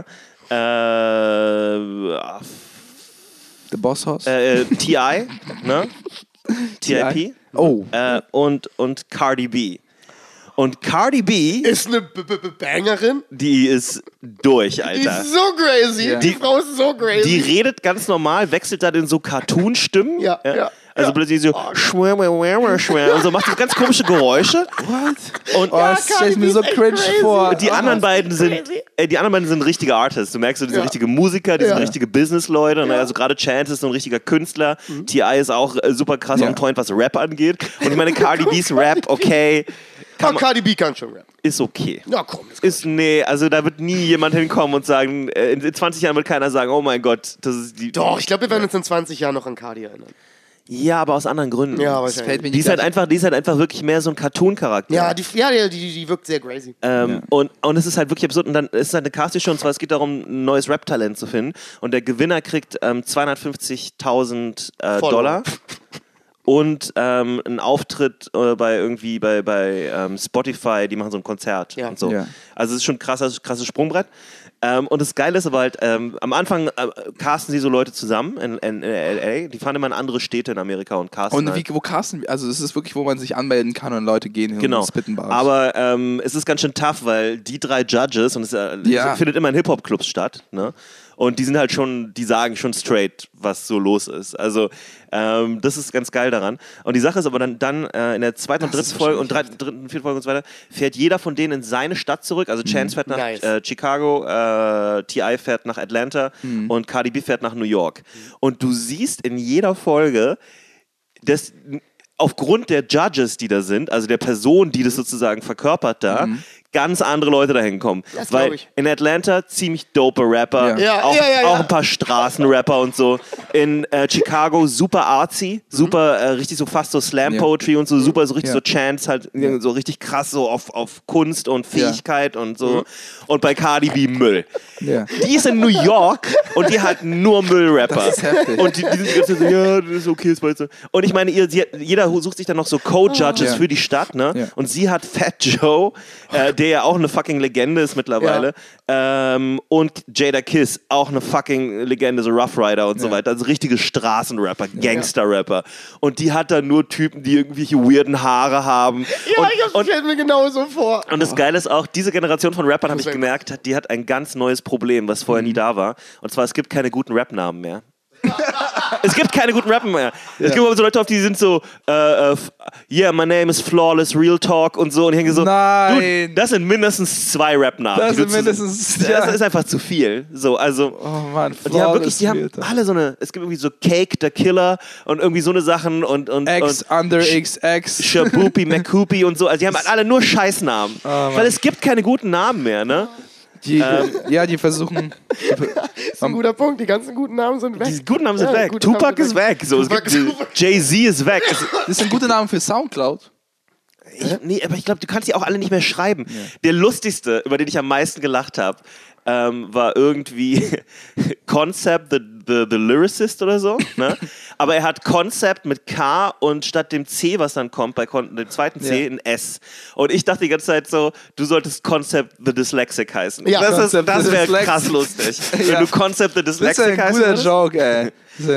The Boss House. T.I., ne? TIP. Oh. Und Cardi B. Und Cardi B, Ist eine Bangerin. die ist durch, Die Alter. ist so crazy. Ja. Die Frau ist so crazy. Die redet ganz normal, wechselt dann in so Cartoon-Stimmen. Ja. Also plötzlich so und so macht so ganz komische Geräusche. What? Und Oh, das stelle ich mir so cringe vor. die anderen beiden sind richtige Artists. Du merkst, die sind richtige Musiker, die sind richtige Businessleute. Also gerade Chance ist so ein richtiger Künstler. T.I. ist auch super krass on point, was Rap angeht. Und ich meine, Cardi B's Rap, okay, Cardi B kann schon rappen. ist okay. Na komm, das Also da wird nie jemand hinkommen und sagen, in 20 Jahren wird keiner sagen, oh mein Gott, das ist die... Doch, ich glaube, wir werden uns in 20 Jahren noch an Cardi erinnern. Ja, aber aus anderen Gründen. Ja, Das fällt mir wahrscheinlich. Die nicht ist halt einfach wirklich mehr so ein Cartoon-Charakter. Ja, die wirkt sehr crazy. Und es ist halt wirklich absurd. Und dann ist es halt eine Castingshow, und zwar es geht darum, ein neues Rap-Talent zu finden. Und der Gewinner kriegt 250.000 $. Und einen Auftritt bei Spotify, die machen so ein Konzert Ja. und so. Ja. Also es ist schon ein krasses Sprungbrett. Und das Geile ist aber halt, am Anfang casten sie so Leute zusammen in LA. Die fahren immer in andere Städte in Amerika und casten Und halt. wo casten wir? Also es ist wirklich, wo man sich anmelden kann und Leute gehen hin Genau, und spitten Bars. aber es ist ganz schön tough, weil die 3 Judges, und es findet immer in Hip-Hop-Clubs statt, ne? Und die sind halt die sagen schon straight, was so los ist. Also das ist ganz geil daran. Und die Sache ist aber dann in der zweiten und dritten Folge und dritten, vierten Folge und so weiter, fährt jeder von denen in seine Stadt zurück. Also Chance fährt nach Nice. Chicago, T.I. fährt nach Atlanta und Cardi B fährt nach New York. Und du siehst in jeder Folge dass aufgrund der Judges, die da sind, also der Person, die das sozusagen verkörpert da, ganz andere Leute dahin kommen. Das glaub Weil ich. in Atlanta ziemlich dope Rapper, Ja. auch, Ja. auch ein paar Straßenrapper und so. In Chicago super artsy, super richtig so fast so Slam-Poetry und so, super so richtig so Chants, halt so richtig krass so auf Kunst und Fähigkeit und so. Und bei Cardi B Müll. Ja. Die ist in New York und die hat nur Müllrapper. Das ist heftig. Und die sind die ganze Zeit so, ja, das ist okay, das war jetzt so. Und ich meine, jeder sucht sich dann noch so Co-Judges Ja. für die Stadt, ne? Ja. Und sie hat Fat Joe, der ja auch eine fucking Legende ist mittlerweile. Und Jada Kiss, auch eine fucking Legende, so Rough Rider und so weiter. Also richtige Straßenrapper, Gangster-Rapper. Und die hat dann nur Typen, die irgendwelche weirden Haare haben. Ja, das stellt mir genauso vor. Und das Geile ist auch, diese Generation von Rappern, habe ich gemerkt, die hat ein ganz neues Problem, was vorher nie da war. Und zwar, es gibt keine guten Rap-Namen mehr. Es gibt keine guten Rappen mehr. Es gibt aber so Leute, die sind so, yeah, my name is Flawless, Real Talk und so. Und ich denke so, Nein. Dude, das sind mindestens 2 Rap-Namen. Das die sind du mindestens- Das ist einfach zu viel. So, also, Oh Mann, und die haben wirklich, die haben alle so eine, es gibt irgendwie so Cake, the Killer und irgendwie so eine Sachen und X, Under XX. Shaboopy, McCoopy und so. Also die haben alle nur Scheißnamen. Weil es gibt keine guten Namen mehr, ne? Die versuchen. Das ist ein guter Punkt. Die ganzen guten Namen sind weg. Die guten Namen sind weg. gute Namen Tupac sind ist weg. So, es Tupac gibt, ist Jay-Z ist weg. Das sind gute Namen für Soundcloud. Nee, aber ich glaube, du kannst die auch alle nicht mehr schreiben. Der lustigste, über den ich am meisten gelacht habe, war irgendwie Concept the Lyricist oder so. Ne? Aber er hat Concept mit K und statt dem C, was dann kommt, bei dem zweiten C, ein S. Und ich dachte die ganze Zeit so, du solltest Concept the Dyslexic heißen. Ja, das Concept the wäre Dyslexic. krass lustig. Ja. Wenn du Concept the Das ist Dyslexic ein heißen guter würdest. Joke, ey.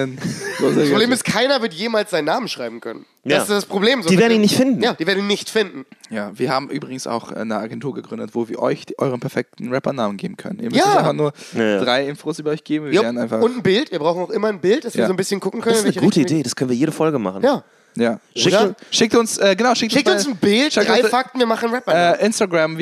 Das Problem ist, keiner wird jemals seinen Namen schreiben können. Ja. Das ist das Problem. Die werden ihn nicht finden. Ja, die werden ihn nicht finden. Ja, wir haben übrigens auch eine Agentur gegründet, wo wir euch euren perfekten Rappernamen geben können. Ihr müsst Ja. uns einfach nur Ja. 3 Infos über euch geben. Wir Jupp. werden einfach. Und ein Bild. Wir brauchen auch immer ein Bild, dass wir Ja. so ein bisschen gucken können. Das ist eine in welche gute Richtung Idee, das können wir jede Folge machen. wir- Ja. Ja. Oder? Schickt uns Schickt uns ein Bild, schickt 3 uns- Fakten, wir machen Rapper. Instagram,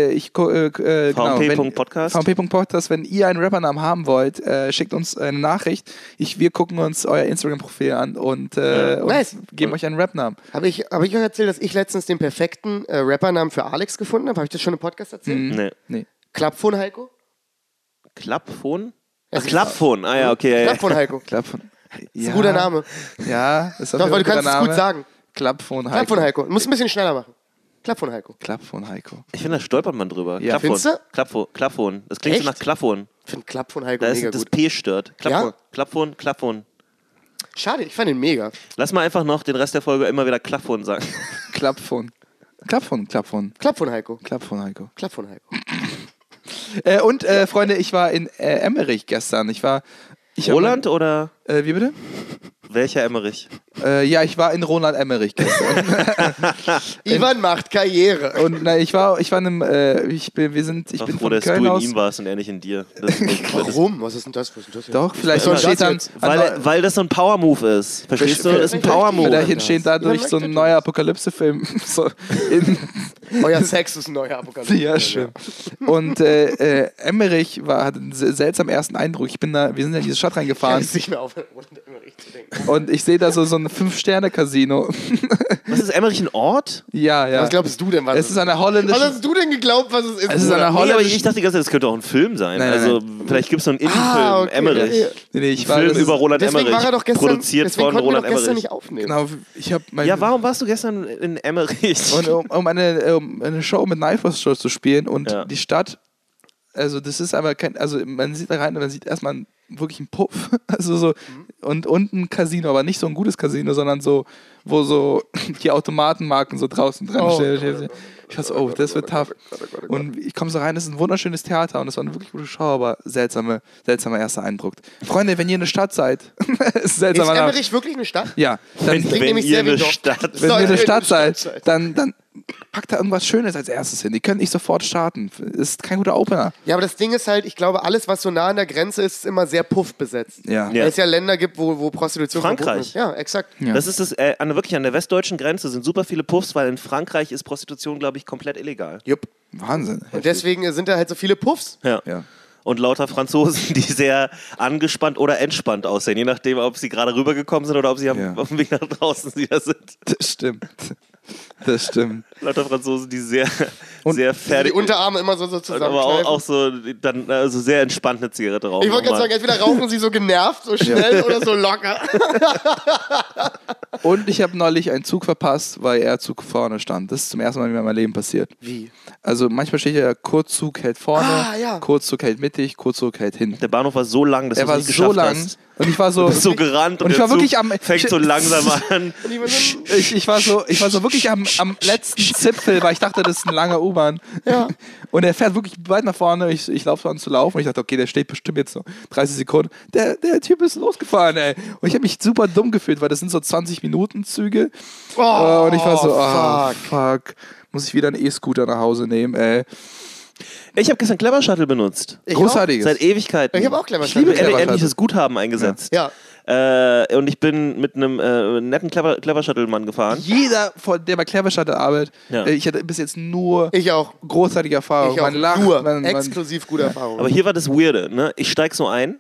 VMP.podcast. VMP.podcast, wenn ihr einen Rappernamen haben wollt, schickt uns eine Nachricht. Wir gucken uns euer Instagram-Profil an und Nice. geben euch einen Rapnamen. Habe ich euch erzählt, dass ich letztens den perfekten Rappernamen für Alex gefunden habe? Habe ich das schon im Podcast erzählt? Nee. Nee. Klappphone Heiko? Klappphone? Ja, Ach, Klappphone. Ah ja, okay. Ja, ja. Klappphone Heiko. Klappphon. Das ist ein guter Name. Ja, ist Doch, weil du kannst es gut sagen. Klappphon Heiko. Klappphone Heiko. Muss ein bisschen schneller machen. Klappphone Heiko. Klappphon Heiko. Ich finde, da stolpert man drüber. Ja. Findest du? Klappphone. Das klingt so Echt? nach Klappphone. Ich finde Klappphone Heiko Da ist mega das gut. P stört. Ja? Klappphone. Schade, ich fand ihn mega. Lass mal einfach noch den Rest der Folge immer wieder Klappphone sagen. Klappphon. Klappphone Heiko. Klappphon Heiko. Klappphone Heiko. Und Freunde, ich war in Emmerich gestern. Ich hab Roland oder wie bitte? welcher Emmerich? Ja, ich war in Roland Emmerich gestern. Ivan macht Karriere. Und nein, ich bin Ich bin von froh, dass Köln du in aus. ihm warst und er nicht in dir. Das Warum? Was ist denn das? Was ist denn das jetzt? Doch, vielleicht Was soll entsteht das dann, jetzt? weil das so ein Power-Move ist. Verstehst du? Das ist ein Power-Move. vielleicht entsteht dadurch so ein neuer Apokalypse-Film. So Euer Sex ist ein neuer Apokalypse. ja, schön. Und Emmerich hat einen seltsamen ersten Eindruck. Wir sind ja in diese Stadt Ich kann reingefahren es nicht mehr aufhören, immer richtig zu denken. und ich sehe da so ein 5-Sterne-Casino. Was ist Emmerich ein Ort? Ja. Was glaubst du denn, was Es ist eine holländische. Was hast du denn geglaubt, was es ist? Es ist Bruder? eine Nee, aber holländische. ich dachte die ganze Zeit, das könnte auch ein Film sein. Nein, also vielleicht gibt es so einen Indie-Film, Ah, okay. Emmerich. Ja, ja. Nee, ich Ein war Film das ist- über Roland Deswegen Emmerich. war er doch gestern. Produziert Deswegen von konnten wir Roland doch gestern Emmerich. nicht aufnehmen. Genau, ich habe mein Ja, warum warst du gestern in Emmerich? und um eine Show mit Knife's Show zu spielen und Ja. die Stadt, also das ist aber kein, also man sieht da rein und man sieht erstmal wirklich einen Puff, also so und ein Casino, aber nicht so ein gutes Casino, sondern so, wo so die Automatenmarken so draußen dran stehen. Ich dachte so, oh, das wird tough. Und ich komme so rein, das ist ein wunderschönes Theater und es war eine wirklich gute Show, aber seltsamer erster Eindruck. Freunde, wenn ihr in der Stadt seid, ist Ist seltsamer Name. Emmerich wirklich eine Stadt? Ja, dann, Klingt Wenn nämlich ihr sehr wie eine Dorf. Stadt- wenn ihr eine Stadt seid. seid, dann packt da irgendwas Schönes als erstes hin. Die könnt nicht sofort starten. Ist kein guter Opener. Ja, aber das Ding ist halt, ich glaube, alles, was so nah an der Grenze ist, ist immer sehr puff besetzt. Ja. Weil es ja Länder gibt, wo Prostitution Frankreich. verboten ist. Ja, exakt. Ja. Das ist das, wirklich an der westdeutschen Grenze sind super viele Puffs, weil in Frankreich ist Prostitution, glaube ich, komplett illegal. Jupp. Wahnsinn. Und deswegen sind da halt so viele Puffs. Ja. Ja. und lauter Franzosen, die sehr angespannt oder entspannt aussehen, je nachdem, ob sie gerade rübergekommen sind oder ob sie auf dem Weg nach draußen wieder sind. Das stimmt. Das stimmt. Lauter Franzosen, die sehr Die fertig, Unterarme immer so aber zusammenkneifen. auch so, dann, also sehr entspannt eine Zigarette rauchen. Ich wollte gerade sagen, entweder rauchen sie so genervt, so schnell oder so locker. Und ich habe neulich einen Zug verpasst, weil er zu vorne stand. Das ist zum ersten Mal in meinem Leben passiert. Wie? Also manchmal steht ja, Kurzzug hält vorne, ja. Kurzzug hält mittig, Kurzzug hält hinten. Der Bahnhof war so lang, dass Er du war es nicht so geschafft lang hast. und ich war so... Du bist so gerannt und ich der war wirklich Zug fängt so langsam an. Ich war so wirklich am letzten Zipfel, weil ich dachte, das ist ein langer U-Bahn. Ja. Und er fährt wirklich weit nach vorne. Ich laufe an zu laufen und ich dachte, okay, der steht bestimmt jetzt so 30 Sekunden. Der Typ ist losgefahren, ey. Und ich habe mich super dumm gefühlt, weil das sind so 20-Minuten-Züge. Und ich war so, fuck. Muss ich wieder einen E-Scooter nach Hause nehmen, ey. Ich habe gestern Clever Shuttle benutzt. Großartiges. Seit Ewigkeiten. Ich habe auch Clever Ich liebe Shuttle. endlich das Guthaben eingesetzt. Ja. Und ich bin mit einem netten Clever Shuttle-Mann gefahren. Jeder, der bei Clever Shuttle arbeitet, Ja. ich hatte bis jetzt nur Ich auch. großartige Erfahrungen. Ich auch. Man lacht, Nur. man Exklusiv gute Erfahrung. Aber hier war das Weirde, ne? Ich steig so ein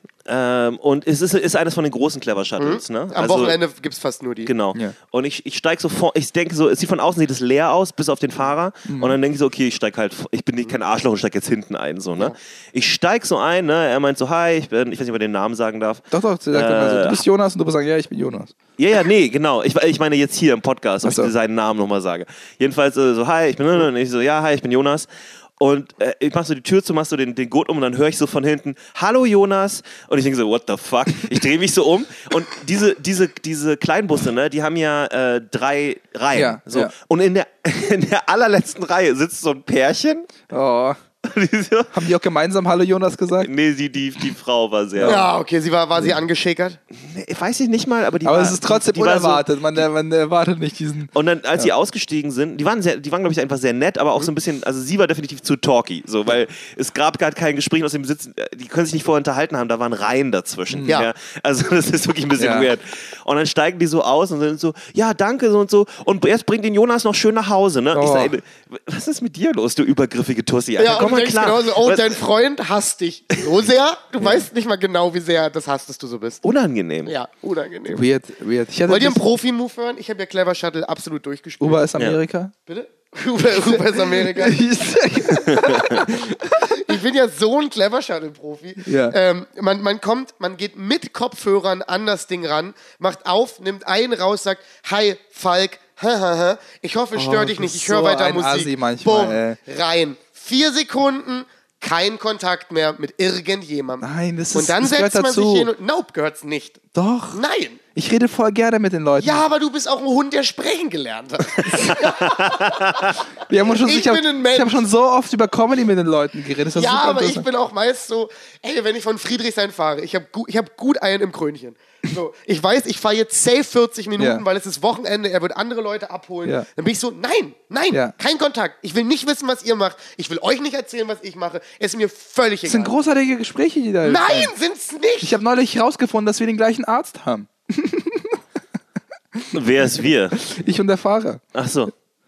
und es ist eines von den großen Clever Shuttles, ne? Am Wochenende gibt es fast nur die. Genau. Ja. Und ich steig so vor, ich denke so, es sieht von außen sieht es leer aus, bis auf den Fahrer. Und dann denke ich so, okay, ich bin nicht kein Arschloch und steig jetzt hinten ein, so, ne? Ich steig so ein, ne? Er meint so, hi, ich weiß nicht, ob er den Namen sagen darf. Doch, sie sagt immer so, du bist Jonas und du musst sagen, ja, ich bin Jonas. Ja, nee, genau. Ich meine jetzt hier im Podcast, ob Ach so. ich seinen Namen nochmal sage. Jedenfalls so, hi, ich bin, und ich so, ja, hi, ich bin Jonas. Und ich mach so die Tür zu, machst so den Gurt um und dann höre ich so von hinten, hallo Jonas. Und ich denke so, what the fuck? Ich drehe mich so um und diese Kleinbusse, ne, die haben ja 3 Reihen. Ja, so. ja. Und in der allerletzten Reihe sitzt so ein Pärchen. Oh. Die so, Haben die auch gemeinsam Hallo Jonas gesagt? nee, die Frau war sehr... Ja, okay, war sie angeschickert? Nee, weiß ich nicht mal, aber die Aber war... es ist trotzdem die war so, unerwartet. Man erwartet nicht diesen... Und dann, als sie ausgestiegen sind, die waren glaube ich, einfach sehr nett, aber auch so ein bisschen, also sie war definitiv zu talky, so, weil es gab gar kein Gespräch aus dem Sitzen, die können sich nicht vorher unterhalten haben, da waren Reihen dazwischen. Ja. Also das ist wirklich ein bisschen weird. Und dann steigen die so aus und sind so, ja, danke, so und so, und jetzt bringt den Jonas noch schön nach Hause, ne? Ich sag, ey, was ist mit dir los, du übergriffige Tussi? Alter, Ja, komm und du mal denkst klar. genauso, oh, dein Freund hasst dich so sehr, du weißt nicht mal genau, wie sehr das hasst, dass du so bist. Unangenehm. Ja, unangenehm. Weird. Ich hatte Wollt ihr einen das- Profi-Move hören? Ich habe ja Clever Shuttle absolut durchgespielt. Uber ist Amerika? Bitte? Uber ist Amerika. Ich bin ja so ein Clever Shuttle-Profi. Ja. Man geht mit Kopfhörern an das Ding ran, macht auf, nimmt einen raus, sagt, hi, Falk, ich hoffe, es stört dich du nicht, bist ich höre so weiter ein Musik. Assi manchmal, Bumm, rein. 4 Sekunden, kein Kontakt mehr mit irgendjemandem. Nein, das Und dann das gehört setzt man sich dazu. hin und, nope, gehört's nicht. Doch. Nein. Ich rede voll gerne mit den Leuten. Ja, aber du bist auch ein Hund, der sprechen gelernt hat. Wir haben schon, Ich bin ein Mensch. Ich habe schon so oft über Comedy mit den Leuten geredet. Das ist Ja, super aber ich interessant. bin auch meist so, ey, wenn ich von Friedrichshain fahre, ich hab gut einen im Krönchen. So, ich weiß, ich fahre jetzt safe 40 Minuten, Ja. weil es ist Wochenende, er wird andere Leute abholen. Ja. Dann bin ich so, nein, Ja. kein Kontakt. Ich will nicht wissen, was ihr macht. Ich will euch nicht erzählen, was ich mache. Es ist mir völlig Das sind egal. großartige Gespräche, die da Nein, sind's nicht. Ich habe neulich herausgefunden, dass wir den gleichen Arzt haben. Wer ist wir? Ich und der Fahrer. Ach so.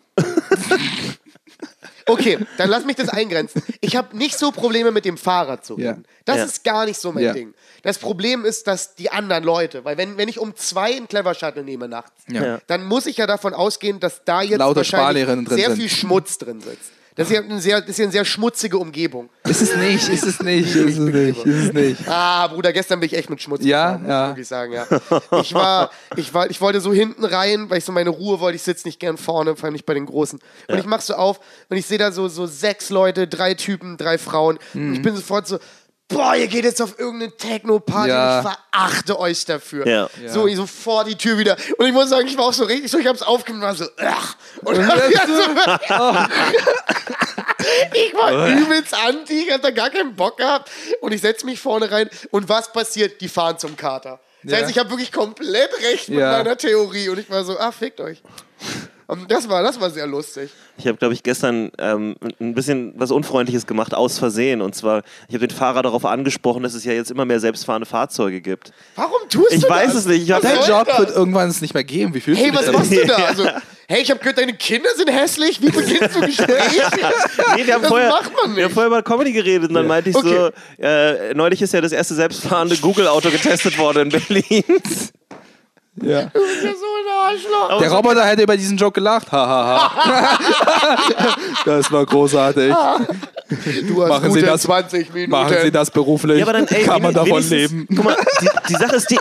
Okay, dann lass mich das eingrenzen. Ich habe nicht so Probleme mit dem Fahrer zu reden. Ja. Das Ja. ist gar nicht so mein Ja. Ding. Das Problem ist, dass die anderen Leute, weil wenn ich um 2 einen Clever Shuttle nehme nachts, Ja. dann muss ich ja davon ausgehen, dass da jetzt Lauter wahrscheinlich Sparlehrerinnen drin sehr sind. viel Schmutz drin sitzt. Das ist ja eine sehr schmutzige Umgebung. Ist es nicht, ist es nicht, ist es nicht, ist es nicht. Ah, Bruder, gestern bin ich echt mit Schmutz Ja, gefahren, muss ja. ich wirklich sagen, ja. Ich wollte so hinten rein, weil ich so meine Ruhe wollte. Ich sitze nicht gern vorne, vor allem nicht bei den Großen. Und ich mach so auf und ich sehe da so 6 Leute, 3 Typen, 3 Frauen. Und ich bin sofort so, boah, ihr geht jetzt auf irgendeine Techno-Party Ja. und ich verachte euch dafür. Ja. So, ich so vor die Tür wieder. Und ich muss sagen, ich war auch so richtig so, ich hab's aufgemacht und war so, ach. Und dann ich war übelst anti, ich hab da gar keinen Bock gehabt. Und ich setze mich vorne rein und was passiert? Die fahren zum Kater. Das Ja. heißt, ich habe wirklich komplett recht mit Ja. meiner Theorie. Und ich war so, fickt euch. Und das war sehr lustig. Ich habe, glaube ich, gestern ein bisschen was Unfreundliches gemacht, aus Versehen. Und zwar, ich habe den Fahrer darauf angesprochen, dass es ja jetzt immer mehr selbstfahrende Fahrzeuge gibt. Warum tust du Ich das? weiß es nicht. Ich hab Was Dein soll Job das? wird irgendwann es nicht mehr geben. Wie fühlst Hey, du dich was damit? machst du da? Also, Hey, ich habe gehört, deine Kinder sind hässlich. Wie beginnst du Gespräche? Nee, wir haben Das vorher, macht man nicht. Wir haben vorher über Comedy geredet und dann meinte ich Okay. so, neulich ist ja das erste selbstfahrende Google-Auto getestet worden in Berlin. Ja. Du bist ja so ein Arschloch. Der Roboter hätte über diesen Joke gelacht. Hahaha. Das war großartig. Du hast Machen Sie gute das- 20 Minuten. Machen Sie das beruflich? Ja, aber dann, ey, kann man davon wenigstens- leben. Guck mal, die Sache ist,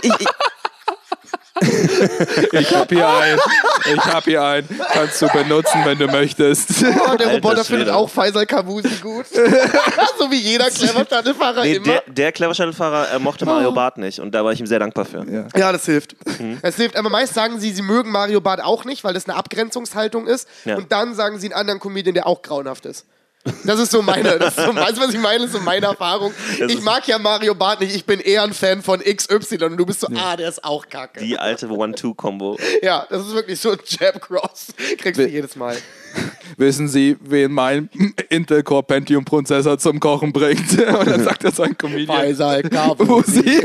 Ich hab hier einen. Kannst du benutzen, wenn du möchtest. Oh, der Alter Roboter Schwede. findet auch Faisal Kavusi gut. So wie jeder clever Shuttlefahrer nee, immer. der Clever Shuttle-Fahrer mochte Mario Barth nicht und da war ich ihm sehr dankbar für. Ja. Ja, das hilft. Das hilft. Aber meist sagen sie mögen Mario Barth auch nicht, weil das eine Abgrenzungshaltung ist. Ja. Und dann sagen sie einen anderen Comedian, der auch grauenhaft ist. Das ist so meine, weißt du, was ich meine? Das ist so meine Erfahrung. Ich mag ja Mario Barth nicht, ich bin eher ein Fan von XY und du bist so, der ist auch kacke. Die alte One-Two-Kombo. Ja, das ist wirklich so ein Jab-Cross. Kriegst du jedes Mal. Wissen Sie, wen mein Intel Core Pentium Prozessor zum Kochen bringt? Und dann sagt er so ein Comedian. Faisal Wo Kavusi. sie?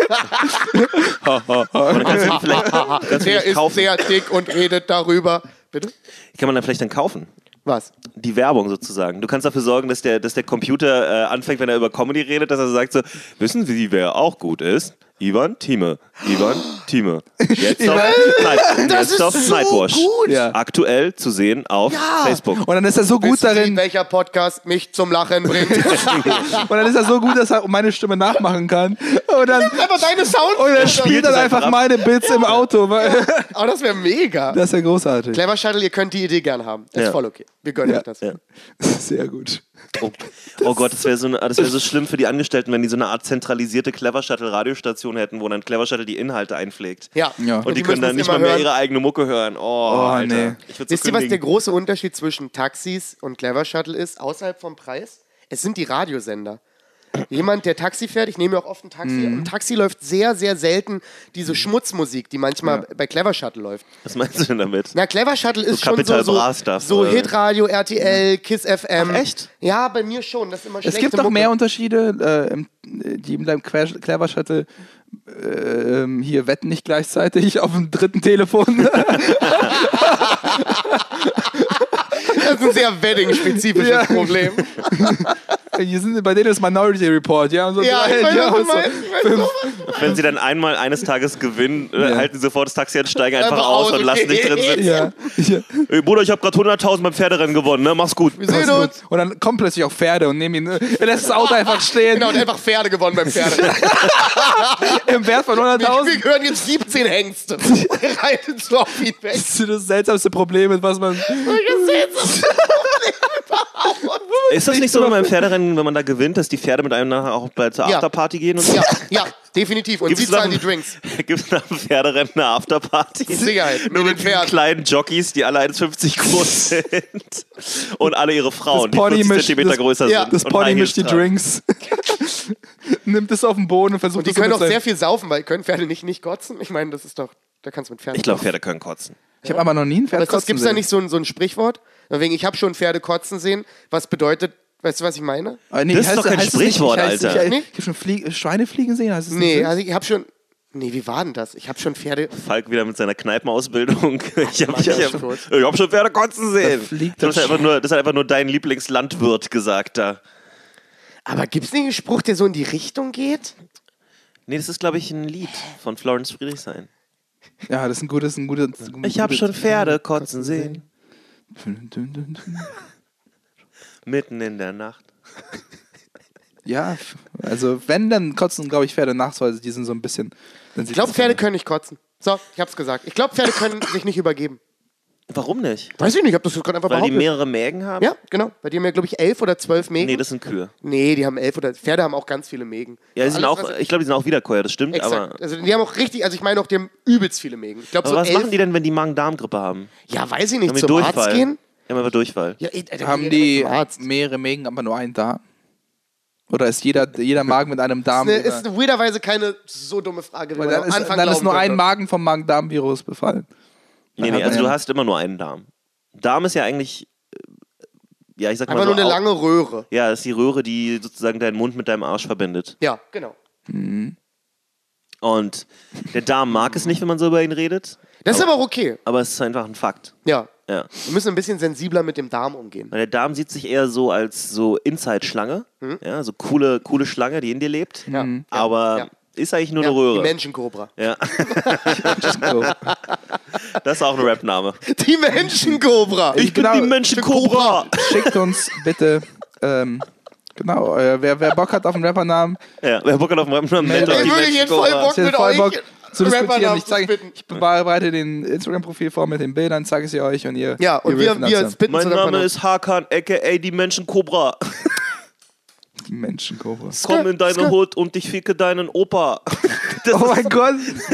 Und dann kannst du ihn vielleicht, kannst du Der ihn ist kaufen. sehr dick und redet darüber. Bitte? Kann man dann vielleicht dann kaufen? Was? Die Werbung sozusagen. Du kannst dafür sorgen, dass der Computer anfängt, wenn er über Comedy redet, dass er so sagt so, wissen Sie, wer auch gut ist? Ivan Thieme. Jetzt auf so Nightwash. gut. Ja. Aktuell zu sehen auf Facebook. Und dann ist er so gut Wissen Sie, darin, welcher Podcast mich zum Lachen bringt? und dann ist er so gut, dass er meine Stimme nachmachen kann. Und dann, Einfach deine Sound. und er spielt dann es einfach einfach ab. meine Bits im Auto. Weil, Oh, das wäre mega. das ist ja großartig. Clever Shuttle, ihr könnt die Idee gern haben. Das ist Ja. voll okay. Wir gönnen Ja. euch das. Ja. Sehr gut. Oh Gott, das wäre so schlimm für die Angestellten, wenn die so eine Art zentralisierte Clever Shuttle Radiostation hätten, wo dann Clever Shuttle die Inhalte einpflegt. Ja. Ja. Und die müssen können dann es nicht immer mal mehr hören. ihre eigene Mucke hören. Oh, Alter. nee. Ich würd so Wisst ihr, was der kündigen. große Unterschied zwischen Taxis und Clever Shuttle ist, außerhalb vom Preis? Es sind die Radiosender. Jemand, der Taxi fährt, ich nehme ja auch oft ein Taxi, im Taxi läuft sehr, sehr selten diese Schmutzmusik, die manchmal bei Clever Shuttle läuft. Was meinst du denn damit? Na, Clever Shuttle ist schon Capital so Bra Stuff, so oder? Hitradio, RTL, Kiss FM. Ach, echt? Ja, bei mir schon. Das ist immer Es schlechte gibt noch Mucke. mehr Unterschiede, die in deinem Clever Shuttle hier wetten nicht gleichzeitig auf dem dritten Telefon. Das ist ein sehr Wedding-spezifisches Ja. Problem. Hier sind bei denen das Minority Report, ja. Und so Ja, drei, ich weiß, ja, was du und so. meinst. Ich weiß Wenn sie dann einmal eines Tages gewinnen, Ja. halten sie sofort das Taxi an, steigen einfach Einfach aus aus, und lassen dich drin okay. sitzen. Ja. Ja. Ey, Bruder, ich habe gerade 100.000 beim Pferderennen gewonnen, ne? Mach's gut. Wir sehen uns. Und dann kommen plötzlich auch Pferde und nehmen ihn. Er lässt das Auto einfach stehen. Genau, und einfach Pferde gewonnen beim Pferde. Im Wert von Wir 100.000. gehören jetzt 17 Hengste. Reitet so auf ihn weg. Das ist das seltsamste Problem, mit was man. Ist das nicht so beim Pferderennen, wenn man da gewinnt, dass die Pferde mit einem nachher auch bald zur Ja. Afterparty gehen? Und so? Ja, definitiv. Und Gibt's sie zahlen nach- die Drinks. Gibt es nach dem Pferderennen eine Afterparty? Mit Sicherheit. Nur Mit mit den Pferden. kleinen Jockeys, die alle 1,50 groß sind. Und alle ihre Frauen, die Pony 40 mischt- Zentimeter das- größer ja, sind. Das und Pony High mischt die Heels tragen. Drinks. Nimmt es auf den Boden und versucht Und die es so können mit auch sehr seinen- viel saufen, weil können Pferde nicht kotzen? Ich meine, das ist doch, da kannst du mit Pferden Ich glaube, kotzen. Pferde können kotzen. Ich habe aber noch nie ein Pferd kotzen Gibt es da sehen. nicht so ein Sprichwort? Deswegen, ich habe schon Pferde kotzen sehen, was bedeutet, weißt du, was ich meine? Ah, nee, Das ist doch kein heißt es nicht- Sprichwort, heißt es Alter. nicht- Ich habe schon Schweine fliegen sehen, heißt es Nee, nicht? also ich habe schon, nee, wie war denn das? Ich habe schon Pferde, Falk wieder mit seiner Kneipenausbildung. Ich habe ja hab, schon. hab schon Pferde kotzen sehen. Da fliegt Das das hat einfach nur dein Lieblingslandwirt gesagt da. aber gibt es nicht einen Spruch, der so in die Richtung geht? Nee, das ist, glaube ich, ein Lied von Florence Friedrichshain. Ja, das ist ein gutes. Ich habe schon Pferde kotzen sehen. Mitten in der Nacht. Ja, also wenn, dann kotzen, glaube ich, Pferde nachts, weil die sind so ein bisschen. Ich glaube, Pferde können nicht kotzen. So, ich hab's gesagt. Ich glaube, Pferde können sich nicht übergeben. Warum nicht? Weiß ich nicht, ich hab das gerade einfach Weil die behauptet. mehrere Mägen haben? Ja, genau. Bei dir haben ja, glaube ich, 11 oder 12 Mägen. Nee, das sind Kühe. Nee, die haben 11 oder... Pferde haben auch ganz viele Mägen. Ja, die sind Alles, auch, was- ich glaube, die sind auch Wiederkäuer, das stimmt, Exakt. aber... Also die haben auch richtig... Also ich meine auch, die haben übelst viele Mägen. Ich glaube, Aber so was 11... machen die denn, wenn die Magen-Darm-Grippe haben? Ja, weiß ich nicht. Haben die Zum Durchfall? Arzt gehen? Die haben einfach Durchfall. Ja, da Haben gehen die zum Arzt. mehrere Mägen, aber nur einen Darm? Oder ist jeder Magen mit einem Darm? Ist weirderweise keine so dumme Frage, wie Weil man dann am ist, Anfang dann ist glauben nur ein könnte. Magen vom Magen-Darm-Virus befallen. Nee, hat also man du ja- hast immer nur einen Darm. Darm ist ja eigentlich, ja, ich sag mal Einfach so, nur eine auch- lange Röhre. Ja, das ist die Röhre, die sozusagen deinen Mund mit deinem Arsch verbindet. Ja, genau. Und der Darm mag es nicht, wenn man so über ihn redet, Das ist aber auch okay. aber es ist einfach ein Fakt. Ja. Ja. Wir müssen ein bisschen sensibler mit dem Darm umgehen. Weil der Darm sieht sich eher so als so Inside-Schlange. Ja, so coole Schlange, die in dir lebt. Ja. Aber Ja. ist eigentlich nur Ja, eine Röhre. die Menschenkobra. Ja, So. das ist auch ein Rap-Name. Die Menschenkobra. Ich bin Genau, die Menschenkobra. Schickt uns bitte, genau, wer Bock hat auf einen Rappernamen, Ja, wer Bock hat auf einen Rap-Namen, meldet Meldet euch. Ich die würde jetzt voll Menschenkobra. Bock ich hätte mit voll euch Bock zu diskutieren. Rappernamen Ich, zu spitten. ich bereite den Instagram-Profil vor mit den Bildern, zeige sie euch und ihr. Ja, und ihr wir spitten Mein zu Name Rappernamen. ist Hakan, a.k.a. die Menschenkobra. Menschenkobra. Komm in deine Hut und ich ficke deinen Opa. Das Oh mein Gott!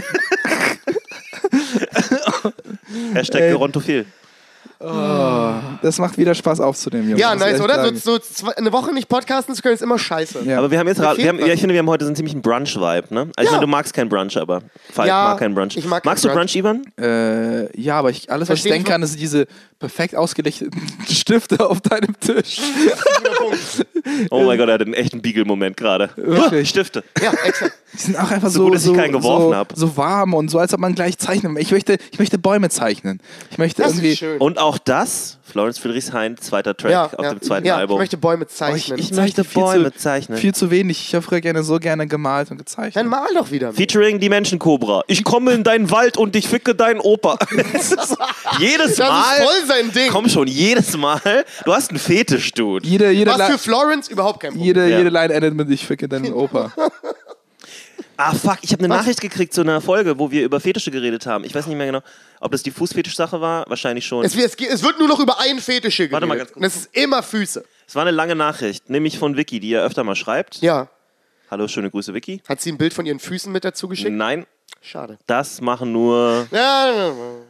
Hashtag Gerontophil. Das macht wieder Spaß aufzunehmen, Jungs. Ja, muss ich nice, echt oder? sagen. So eine Woche nicht podcasten zu können, ist immer scheiße. Ja. Aber wir haben jetzt, Mir fehlt was. ich finde, wir haben heute so einen ziemlichen Brunch-Vibe, ne? Also ich Ja. meine, du magst keinen Brunch, aber Falk Ja, mag keinen Brunch. ich mag Magst keinen du Brunch, Ivan? Ja, aber alles, was ich Versteh denken ich kann, ist diese perfekt ausgelichteten Stifte auf deinem Tisch. Oh mein Gott, er hat einen echten Beagle-Moment gerade. Wirklich. Stifte. Ja, exakt. Die sind auch einfach So so, gut, dass ich keinen geworfen hab. so warm und so, als ob man gleich zeichnen. Ich möchte Bäume zeichnen. Ich möchte Das irgendwie. ist schön. Und auch das, Florence Friedrichshain, zweiter Track Ja, auf ja. dem zweiten Ja, Album. ich möchte Bäume Oh, zeichnen. ich möchte zeichne Bäume zeichnen. Viel zu wenig. Ich habe früher so gerne gemalt und gezeichnet. Dann mal doch wieder. Featuring die Menschenkobra. Ich komme in deinen Wald und ich ficke deinen Opa. Jedes Das Mal. ist voll sein Ding. Komm schon, jedes Mal. Du hast einen Fetisch, Dude. Jede Was für Line- Florence überhaupt kein Problem. jede, Ja. jede Line endet mit ich ficke deinen Opa. Ah, fuck, ich habe eine Nachricht gekriegt zu einer Folge, wo wir über Fetische geredet haben. Ich weiß nicht mehr genau, ob das die Fußfetisch-Sache war. Wahrscheinlich schon. Es wird nur noch über einen Fetisch geredet. Warte mal ganz kurz. Und das ist immer Füße. Es war eine lange Nachricht, nämlich von Vicky, die ja öfter mal schreibt. Ja. Hallo, schöne Grüße, Vicky. Hat sie ein Bild von ihren Füßen mit dazu geschickt? Nein, Schade. das machen nur Ja,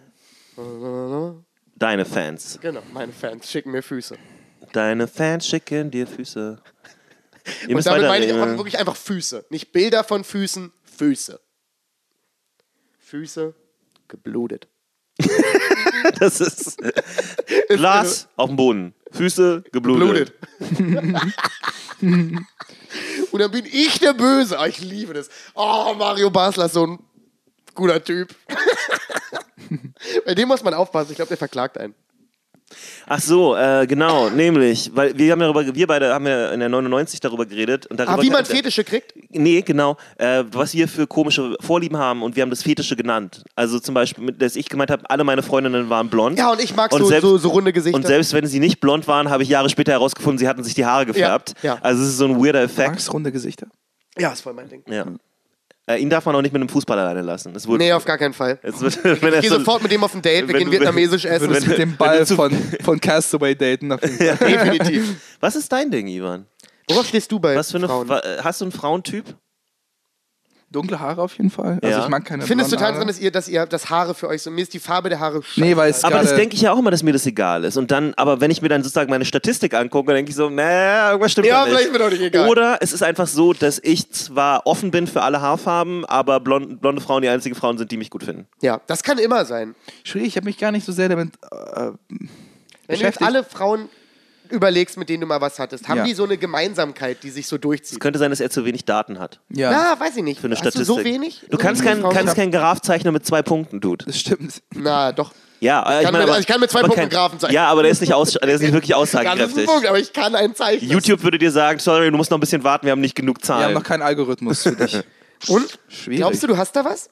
deine Fans. genau, meine Fans schicken mir Füße. Deine Fans schicken dir Füße. Ihr Und müsst damit meine ich weiterreden. auch wirklich einfach Füße. Nicht Bilder von Füßen, Füße. Füße geblutet. Das ist Glas auf dem Boden, Füße geblutet. Und dann bin ich der Böse. Oh, ich liebe das. Oh, Mario Basler ist so ein guter Typ. Bei dem muss man aufpassen. Ich glaube, der verklagt einen. Ach so, genau, nämlich, weil wir beide haben ja in der 99 darüber geredet. Und darüber Wie man Fetische kriegt? Nee, genau. Was wir für komische Vorlieben haben und wir haben das Fetische genannt. Also zum Beispiel, dass ich gemeint habe, alle meine Freundinnen waren blond. Ja, und ich mag Und so runde Gesichter. Und selbst wenn sie nicht blond waren, habe ich Jahre später herausgefunden, sie hatten sich die Haare gefärbt. Ja. Also es ist so ein weirder Effekt. Magst runde Gesichter? Ja, ist voll mein Ding. Ja. Ihn darf man auch nicht mit einem Fußball alleine lassen. Es wird, Nee, auf gar keinen Fall. es wird, wenn er Ich gehe so, sofort mit dem auf ein Date. Wir wenn gehen du- vietnamesisch essen. wenn- Mit dem Ball von Castaway daten. Auf jeden Fall. Definitiv. Was ist dein Ding, Ivan? Worauf stehst du bei Was für eine, Frauen? hast du einen Frauentyp? Dunkle Haare auf jeden Fall. Also Ja. ich mag keine Ich finde es blonde total Haare. interessant, dass ihr das Haare für euch so. Mir ist die Farbe der Haare scheiße. Nee, weil es Aber das gerade- denke ich ja auch immer, dass mir das egal ist. Und dann, aber wenn ich mir dann sozusagen meine Statistik angucke, dann denke ich so, irgendwas stimmt Ja, da nicht. vielleicht mir doch nicht egal. Oder es ist einfach so, dass ich zwar offen bin für alle Haarfarben, aber blonde Frauen die einzigen Frauen sind, die mich gut finden. Ja, das kann immer sein. Schwierig, ich habe mich gar nicht so sehr damit Wenn du jetzt beschäftigt. alle Frauen überlegst, mit denen du mal was hattest, haben Ja. die so eine Gemeinsamkeit, die sich so durchzieht? Könnte sein, dass er zu wenig Daten hat Ja, Na, weiß ich nicht. für eine Hast Statistik. du so wenig? Du kannst So wenig Frauen? kein Graph zeichnen mit 2 Punkten, Dude. das stimmt. Na, doch. Ja, ich kann mit 2 Punkten Graphen zeichnen. Ja, aber der ist nicht, der ist nicht wirklich Das ist ein aussagekräftig. Punkt, aber ich kann einen zeichnen. YouTube würde dir sagen, sorry, du musst noch ein bisschen warten, wir haben nicht genug Wir haben Zahlen. noch keinen Algorithmus für dich. Und? Schwierig. Glaubst du hast da was?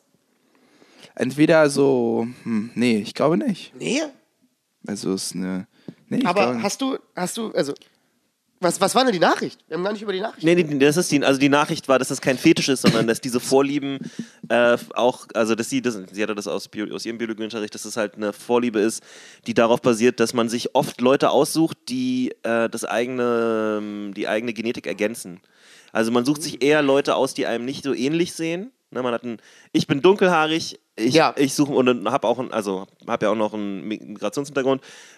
Entweder so, nee, ich glaube nicht. Nee. Also es ist eine, nee, ich Aber glaube hast du, also, was war denn die Nachricht? Wir haben gar nicht über die Nachricht. Nee, das ist die Nachricht war, dass das kein Fetisch ist, sondern dass diese Vorlieben auch, also dass sie hatte das aus ihrem Biologieunterricht, dass es halt eine Vorliebe ist, die darauf basiert, dass man sich oft Leute aussucht, die die eigene Genetik ergänzen. Also man sucht sich eher Leute aus, die einem nicht so ähnlich sehen. Ne, ich bin dunkelhaarig, ich suche und habe ja auch noch einen Migrationshintergrund,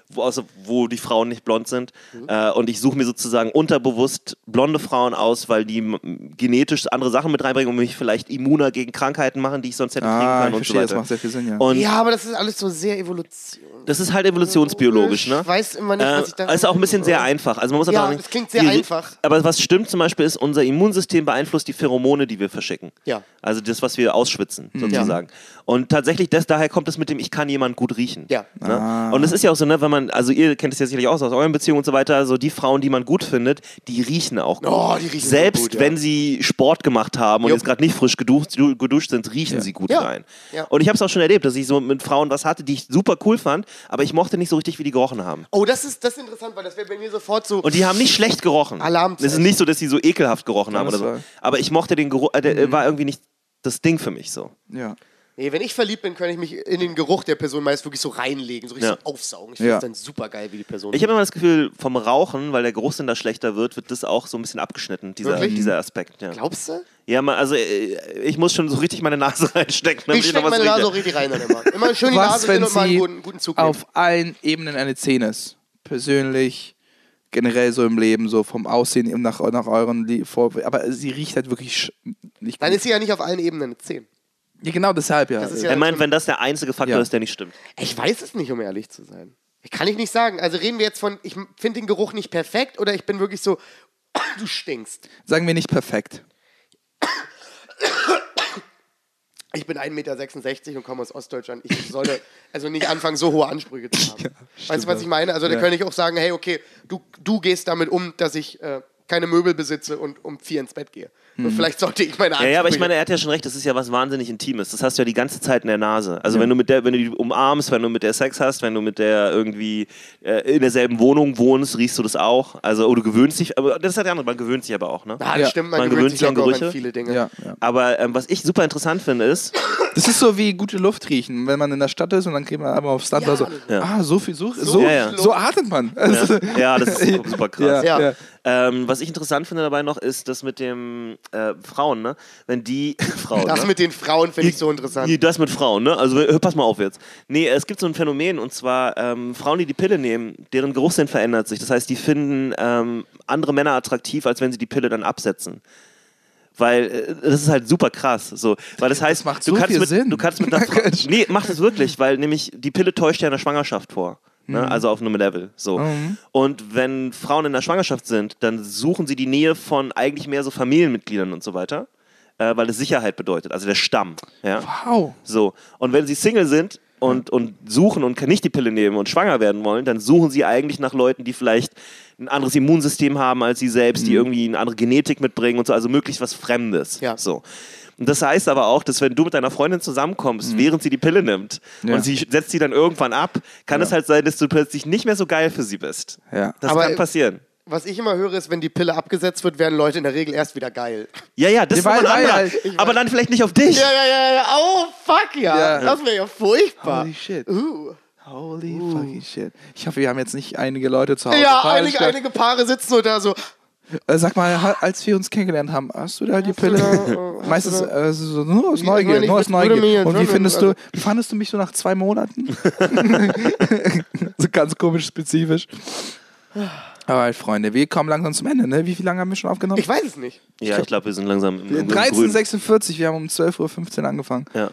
wo die Frauen nicht blond sind. Und ich suche mir sozusagen unterbewusst blonde Frauen aus, weil die genetisch andere Sachen mit reinbringen und mich vielleicht immuner gegen Krankheiten machen, die ich sonst hätte kriegen können ich und so verstehe, das weiter. macht sehr viel Sinn, ja. Und Ja, aber das ist alles so sehr Evolution. Das ist halt evolutionsbiologisch, ne? Ich weiß immer nicht, was ich da... Ist auch ein bisschen sehr einfach. Also man muss Ja, sagen, das klingt sehr einfach. Aber was stimmt zum Beispiel ist, unser Immunsystem beeinflusst die Pheromone, die wir verschicken. Ja. Also das, was wir ausschwitzen, sozusagen. Und tatsächlich, daher kommt es mit dem, ich kann jemanden gut riechen. Ja. Ne? Und es ist ja auch so, ne, wenn man, also ihr kennt es ja sicherlich auch aus euren Beziehungen und so weiter, so die Frauen, die man gut findet, die riechen auch gut. Oh, die riechen Selbst gut, ja. wenn sie Sport gemacht haben und Jupp. jetzt gerade nicht frisch geduscht sind, riechen sie gut Ja. rein. Ja. Und ich habe es auch schon erlebt, dass ich so mit Frauen was hatte, die ich super cool fand, aber ich mochte nicht so richtig, wie die gerochen haben. Oh, das ist interessant, weil das wäre bei mir sofort so... Und die haben nicht schlecht gerochen. Alarmzeichen. Es ist nicht so, dass sie so ekelhaft gerochen haben das oder so. war- Aber ich mochte den Geruch, der war irgendwie nicht das Ding für mich so. Ja. Nee, wenn ich verliebt bin, kann ich mich in den Geruch der Person meist wirklich so reinlegen, so richtig Ja. so aufsaugen. Ich finde Ja. es dann super geil, wie die Person... Ich habe immer das Gefühl, vom Rauchen, weil der Geruchssinn da schlechter wird das auch so ein bisschen abgeschnitten, Wirklich? dieser Aspekt. Ja, Glaubst du? ja also ich muss schon so richtig meine Nase reinstecken. damit Ich noch stecke was meine Nase rieche. auch richtig rein dann immer. Immer schön die Was, Nase wenn drin und mal sie einen guten Zug nehmen. auf allen Ebenen eine 10 ist? Persönlich, generell so im Leben, so vom Aussehen eben nach euren aber sie riecht halt wirklich nicht Dann gut. ist sie ja nicht auf allen Ebenen eine 10. Ja, genau deshalb, ja. Das ist ja- Er meint, wenn das der einzige Faktor Ja. ist, der nicht stimmt. Ich weiß es nicht, um ehrlich zu sein. Kann ich nicht sagen. Also reden wir jetzt von, ich finde den Geruch nicht perfekt oder ich bin wirklich so, du stinkst. Sagen wir nicht perfekt. Ich bin 1,66 Meter und komme aus Ostdeutschland. Ich sollte also nicht anfangen, so hohe Ansprüche zu haben. Weißt du, was ich meine? Also da könnte ich auch sagen, hey, okay, du gehst damit um, dass ich keine Möbel besitze und um 4 ins Bett gehe. Und vielleicht sollte ich meine Ansprüche... Ja, aber ich meine, er hat ja schon recht, das ist ja was wahnsinnig Intimes. Das hast du ja die ganze Zeit in der Nase. Also wenn du die umarmst, wenn du mit der Sex hast, wenn du mit der irgendwie in derselben Wohnung wohnst, riechst du das auch. Also, du gewöhnst dich, aber das ist halt der andere, man gewöhnt sich aber auch, ne? Ja, das Ja. stimmt, Man man gewöhnt gewöhnt sich sich an auch an Gerüche. viele Dinge. Ja. Aber was ich super interessant finde, ist, Das ist so wie gute Luft riechen. Wenn man in der Stadt ist und dann geht man einmal aufs Land, Ja. so, Ja. so viel, so Ja, ja. so atmet man. Also, ja, das ist super krass. ja, Ja. ja. Was ich interessant finde dabei noch, ist das mit dem Frauen, ne? Wenn die Frauen, Das ne? mit den Frauen finde ich so interessant. Nee, das mit Frauen, ne? Also pass mal auf jetzt. Nee, es gibt so ein Phänomen und zwar Frauen, die Pille nehmen, deren Geruchssinn verändert sich. Das heißt, die finden andere Männer attraktiv, als wenn sie die Pille dann absetzen. Weil das ist halt super krass. So. Weil das heißt, macht so viel Sinn. du kannst mit einer Frau. Nee, macht es wirklich, weil nämlich die Pille täuscht ja eine Schwangerschaft vor. Ne? Also auf einem Level. So. Und wenn Frauen in der Schwangerschaft sind, dann suchen sie die Nähe von eigentlich mehr so Familienmitgliedern und so weiter. Weil es Sicherheit bedeutet, also der Stamm. Ja? Wow. So. Und wenn sie Single sind und suchen und nicht die Pille nehmen und schwanger werden wollen, dann suchen sie eigentlich nach Leuten, die vielleicht ein anderes Immunsystem haben als sie selbst, die irgendwie eine andere Genetik mitbringen und so, also möglichst was Fremdes. Ja. So. Und das heißt aber auch, dass wenn du mit deiner Freundin zusammenkommst, während sie die Pille nimmt und sie setzt sie dann irgendwann ab, kann es halt sein, dass du plötzlich nicht mehr so geil für sie bist. Ja. Das Aber- kann passieren. Was ich immer höre, ist, wenn die Pille abgesetzt wird, werden Leute in der Regel erst wieder geil. Ja, das ist weil- nochmal ein weil- anderer. Aber dann vielleicht nicht auf dich. Ja. Oh, fuck ja. Ja. Das wäre ja furchtbar. Holy shit. Holy fucking shit. Ich hoffe, wir haben jetzt nicht einige Leute zu Hause. Ja, falsch gemacht. einige Paare sitzen so da so. Sag mal, als wir uns kennengelernt haben, hast du da die Pille? Meistens so, nur aus Ich Neugier, meine, nur aus ich würde mir Neugier. jetzt Und schon- wie fandest du mich so nach 2 Monaten? So ganz komisch spezifisch. Aber Freunde, wir kommen langsam zum Ende, ne? Wie viel lange haben wir schon aufgenommen? Ich weiß es nicht. Ja, ich glaube, wir sind langsam im 13:46, wir haben um 12:15 Uhr angefangen. Ja.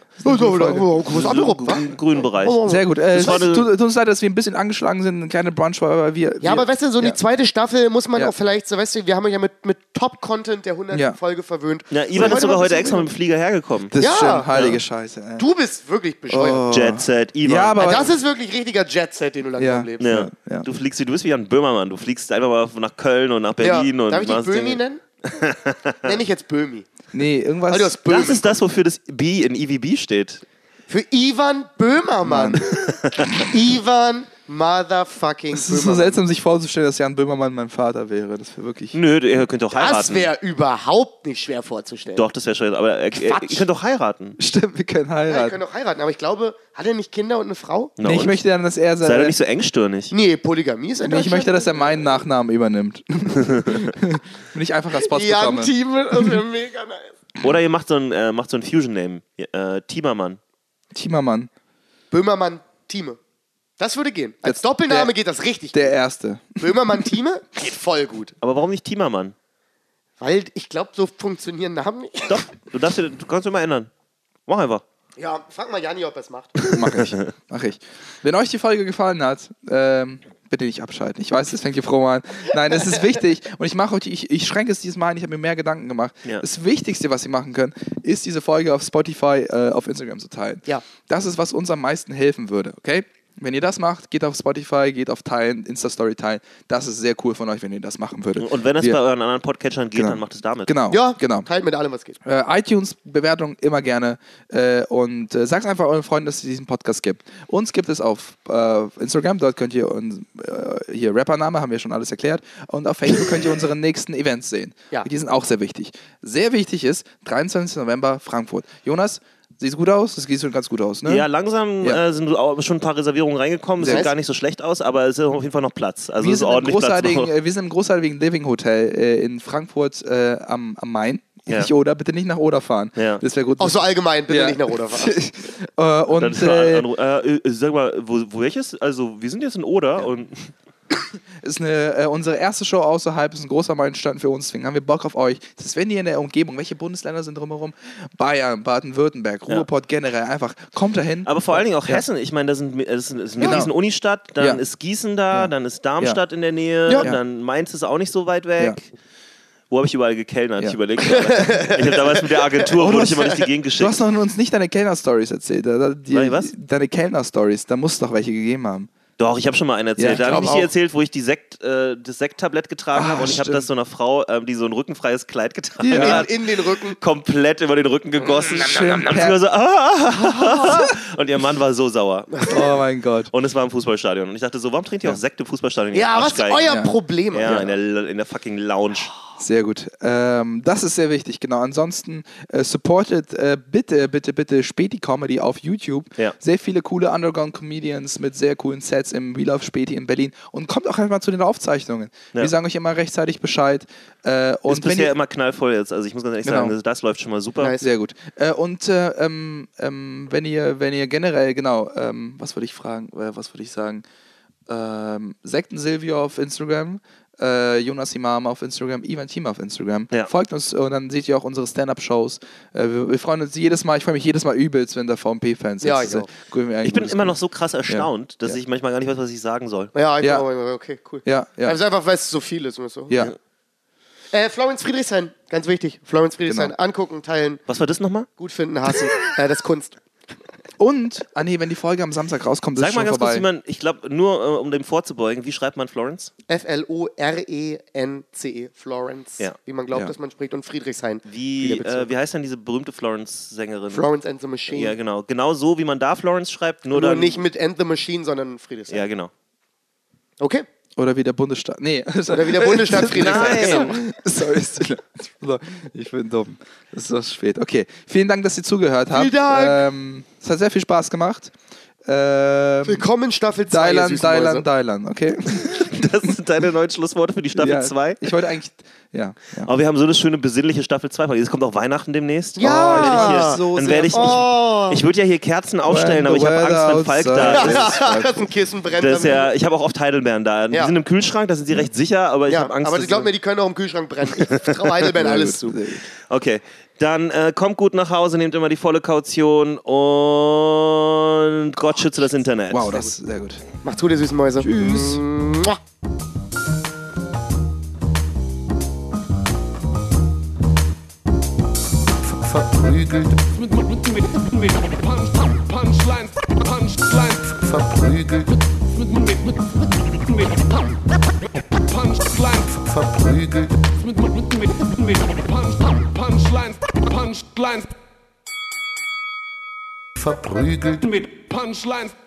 Im grünen Bereich. Sehr gut. war eine- Tut uns leid, dass wir ein bisschen angeschlagen sind, eine kleine Brunch war, aber wir... Ja, aber weißt du, so ja. die zweite Staffel muss man Ja. auch vielleicht, so weißt du, wir haben euch ja mit Top-Content der 100. Ja. Folge verwöhnt. Ja, Ivan So, ist sogar mal heute ein extra bisschen- mit dem Flieger hergekommen. Das Ja. ist schon heilige Scheiße. Ey. Du bist wirklich bescheuert. Jet Set, Ivan. Ja, aber... Das ist wirklich richtiger Jet-Set, den du langsam Ja. lebst. Ja. Ja. Du bist wie Jan Böhmermann. Du fliegst einfach mal nach Köln und nach Berlin. Und Darf ich dich machst Böhmi Dinge. nennen? Nenn ich jetzt Böhmi. Nee, irgendwas... Weil du hast Das Böhmi. ist das, wofür das B in EVB steht. Für Ivan Böhmermann. Ivan Motherfucking Es ist so Böhmermann. seltsam, sich vorzustellen, dass Jan Böhmermann mein Vater wäre. Das wäre wirklich... Nö, ihr könnt doch heiraten. Das wäre überhaupt nicht schwer vorzustellen. Doch, das wäre schon. Aber ihr könnt doch heiraten. Stimmt, wir können Ja, heiraten. wir können doch heiraten, aber ich glaube, hat er nicht Kinder und eine Frau? Na Nee, ich und? möchte dann, dass er... Sei doch nicht so engstirnig. Nee, Polygamie ist in Nee, ich Deutschland. möchte, dass er meinen Nachnamen übernimmt. Wenn ich einfach als Spots bekomme. Jan-Team, das wäre mega nice. Oder ihr macht so ein Fusion-Name. Timermann. Timermann, Böhmermann Thieme. Das würde gehen. Als Der- Doppelname geht das richtig der gut. Erste. Böhmermann Thieme geht voll gut. Aber warum nicht Timermann? Weil ich glaube, so funktionieren Namen nicht. Doch, du kannst immer ändern. Mach einfach. Ja, frag mal Janni, ob er es macht. Mach ich. Wenn euch die Folge gefallen hat, bitte nicht abschalten. Ich weiß, das fängt hier froh an. Nein, es ist wichtig und ich schränke es dieses Mal ein, ich habe mir mehr Gedanken gemacht. Ja. Das Wichtigste, was ihr machen könnt, ist diese Folge auf Spotify, auf Instagram zu teilen. Ja. Das ist, was uns am meisten helfen würde, okay? Wenn ihr das macht, geht auf Spotify, geht auf Teilen, Insta-Story teilen. Das ist sehr cool von euch, wenn ihr das machen würdet. Und wenn es bei euren anderen Podcatchern geht, dann macht es damit. Genau. Teilt mit allem, was geht. iTunes-Bewertung immer gerne und sagt einfach euren Freunden, dass es diesen Podcast gibt. Uns gibt es auf Instagram, dort könnt ihr hier Rappername, haben wir schon alles erklärt. Und auf Facebook könnt ihr unsere nächsten Events sehen. Ja. Die sind auch sehr wichtig. Sehr wichtig ist, 23. November, Frankfurt. Jonas, sieht gut aus? Das sieht schon ganz gut aus, ne? Ja, langsam sind auch schon ein paar Reservierungen reingekommen. Es sieht gar nicht so schlecht aus, aber es ist auf jeden Fall noch Platz. Also wir ist ordentlich Platz noch. Wir sind im großartigen Living Hotel in Frankfurt am Main. Ja. Nicht Oder, bitte nicht nach Oder fahren. Ja. Das wäre gut. Auch so allgemein, bitte nicht nach Oder fahren. Und sag mal, wo welches? Also, wir sind jetzt in Oder und... Ist unsere erste Show außerhalb, ist ein großer Meilenstein für uns, deswegen haben wir Bock auf euch. Das ist, wenn ihr in der Umgebung, welche Bundesländer sind drumherum? Bayern, Baden-Württemberg, Ruhrpott generell, einfach kommt dahin. Aber vor allen Dingen auch Hessen, ich meine, das ist eine riesen Unistadt, dann ist Gießen da, dann ist Darmstadt in der Nähe, dann Mainz ist auch nicht so weit weg. Ja. Wo habe ich überall gekellnert? Ich überlege gerade. Ich habe damals mit der Agentur, wurde ich immer durch die Gegend geschickt. Du hast noch uns nicht deine Kellner-Stories erzählt. Was? Deine Kellner-Stories, da muss es doch welche gegeben haben. Doch, ich habe schon mal einen erzählt. Ja, da habe ich dir erzählt, wo ich das Sekttablett getragen habe und ich habe das so einer Frau, die so ein rückenfreies Kleid getragen hat. In den Rücken. Komplett über den Rücken gegossen. Schön Und sie war so, und ihr Mann war so sauer. Oh mein Gott. Und es war im Fußballstadion. Und ich dachte so, warum trinkt ihr auch Sekt im Fußballstadion? Ja, was ist euer Problem? Ja, in der fucking Lounge. Sehr gut. Das ist sehr wichtig, genau. Ansonsten supportet bitte Späti Comedy auf YouTube. Ja. Sehr viele coole Underground-Comedians mit sehr coolen Sets im Wheel of Späti in Berlin. Und kommt auch einfach zu den Aufzeichnungen. Ja. Wir sagen euch immer rechtzeitig Bescheid. Und ist bisher immer knallvoll jetzt. Also ich muss ganz ehrlich sagen, das läuft schon mal super. Nice. Sehr gut. Wenn ihr generell, genau, was würde ich sagen? Sekten Silvio auf Instagram. Jonas Imam auf Instagram, Ivan Team auf Instagram. Ja. Folgt uns und dann seht ihr auch unsere Stand-Up-Shows. Wir freuen uns jedes Mal, ich freue mich jedes Mal übelst, wenn da VMP-Fans sind. Ja, ich bin immer noch so krass erstaunt, dass ich manchmal gar nicht weiß, was ich sagen soll. Ja, okay, cool. Ja. Also einfach, weil es so viel ist. So. Ja. Florence Friedrichshain, ganz wichtig. Florence Friedrichshain, angucken, teilen. Was war das nochmal? Gut finden, hassen. Das ist Kunst. Und, wenn die Folge am Samstag rauskommt, ist es schon vorbei. Sag mal ganz kurz, ich glaube, nur um dem vorzubeugen, wie schreibt man Florence? Florence, Florence, wie man glaubt, dass man spricht, und Friedrichshain. Wie heißt denn diese berühmte Florence-Sängerin? Florence and the Machine. Ja, genau. Genau so, wie man da Florence schreibt, nur dann... nicht mit and the Machine, sondern Friedrichshain. Ja, genau. Okay. Oder wie der Bundesstaat. Nee. Oder wie der Bundesstaat Friedrichshain. Genau. Sorry, ich bin dumm. Es ist so spät. Okay. Vielen Dank, dass ihr zugehört habt. Vielen Dank. Es hat sehr viel Spaß gemacht. Willkommen Staffel 2. Dylan, okay? Das sind deine neuen Schlussworte für die Staffel 2? Ich wollte eigentlich, ja. Aber wir haben so eine schöne besinnliche Staffel 2. Es kommt auch Weihnachten demnächst. Ja! Ich würde ja hier Kerzen aufstellen, aber ich habe Angst, wenn Falk da ist. Dass ein Kissen brennt. Ich habe auch oft Heidelbeeren da. Die sind im Kühlschrank, da sind sie recht sicher, aber ich habe Angst. Aber glaub mir, die können auch im Kühlschrank brennen. Ich traue Heidelbeeren alles zu. Okay. Dann kommt gut nach Hause, nehmt immer die volle Kaution und Gott schütze das Internet. Wow, das ist sehr gut. Macht's gut, ihr süßen Mäuse. Tschüss. Verprügelt, Punchlines. verprügelt, Punchlines. verprügelt. Punchlines. Verprügelt. Mit Punchlines.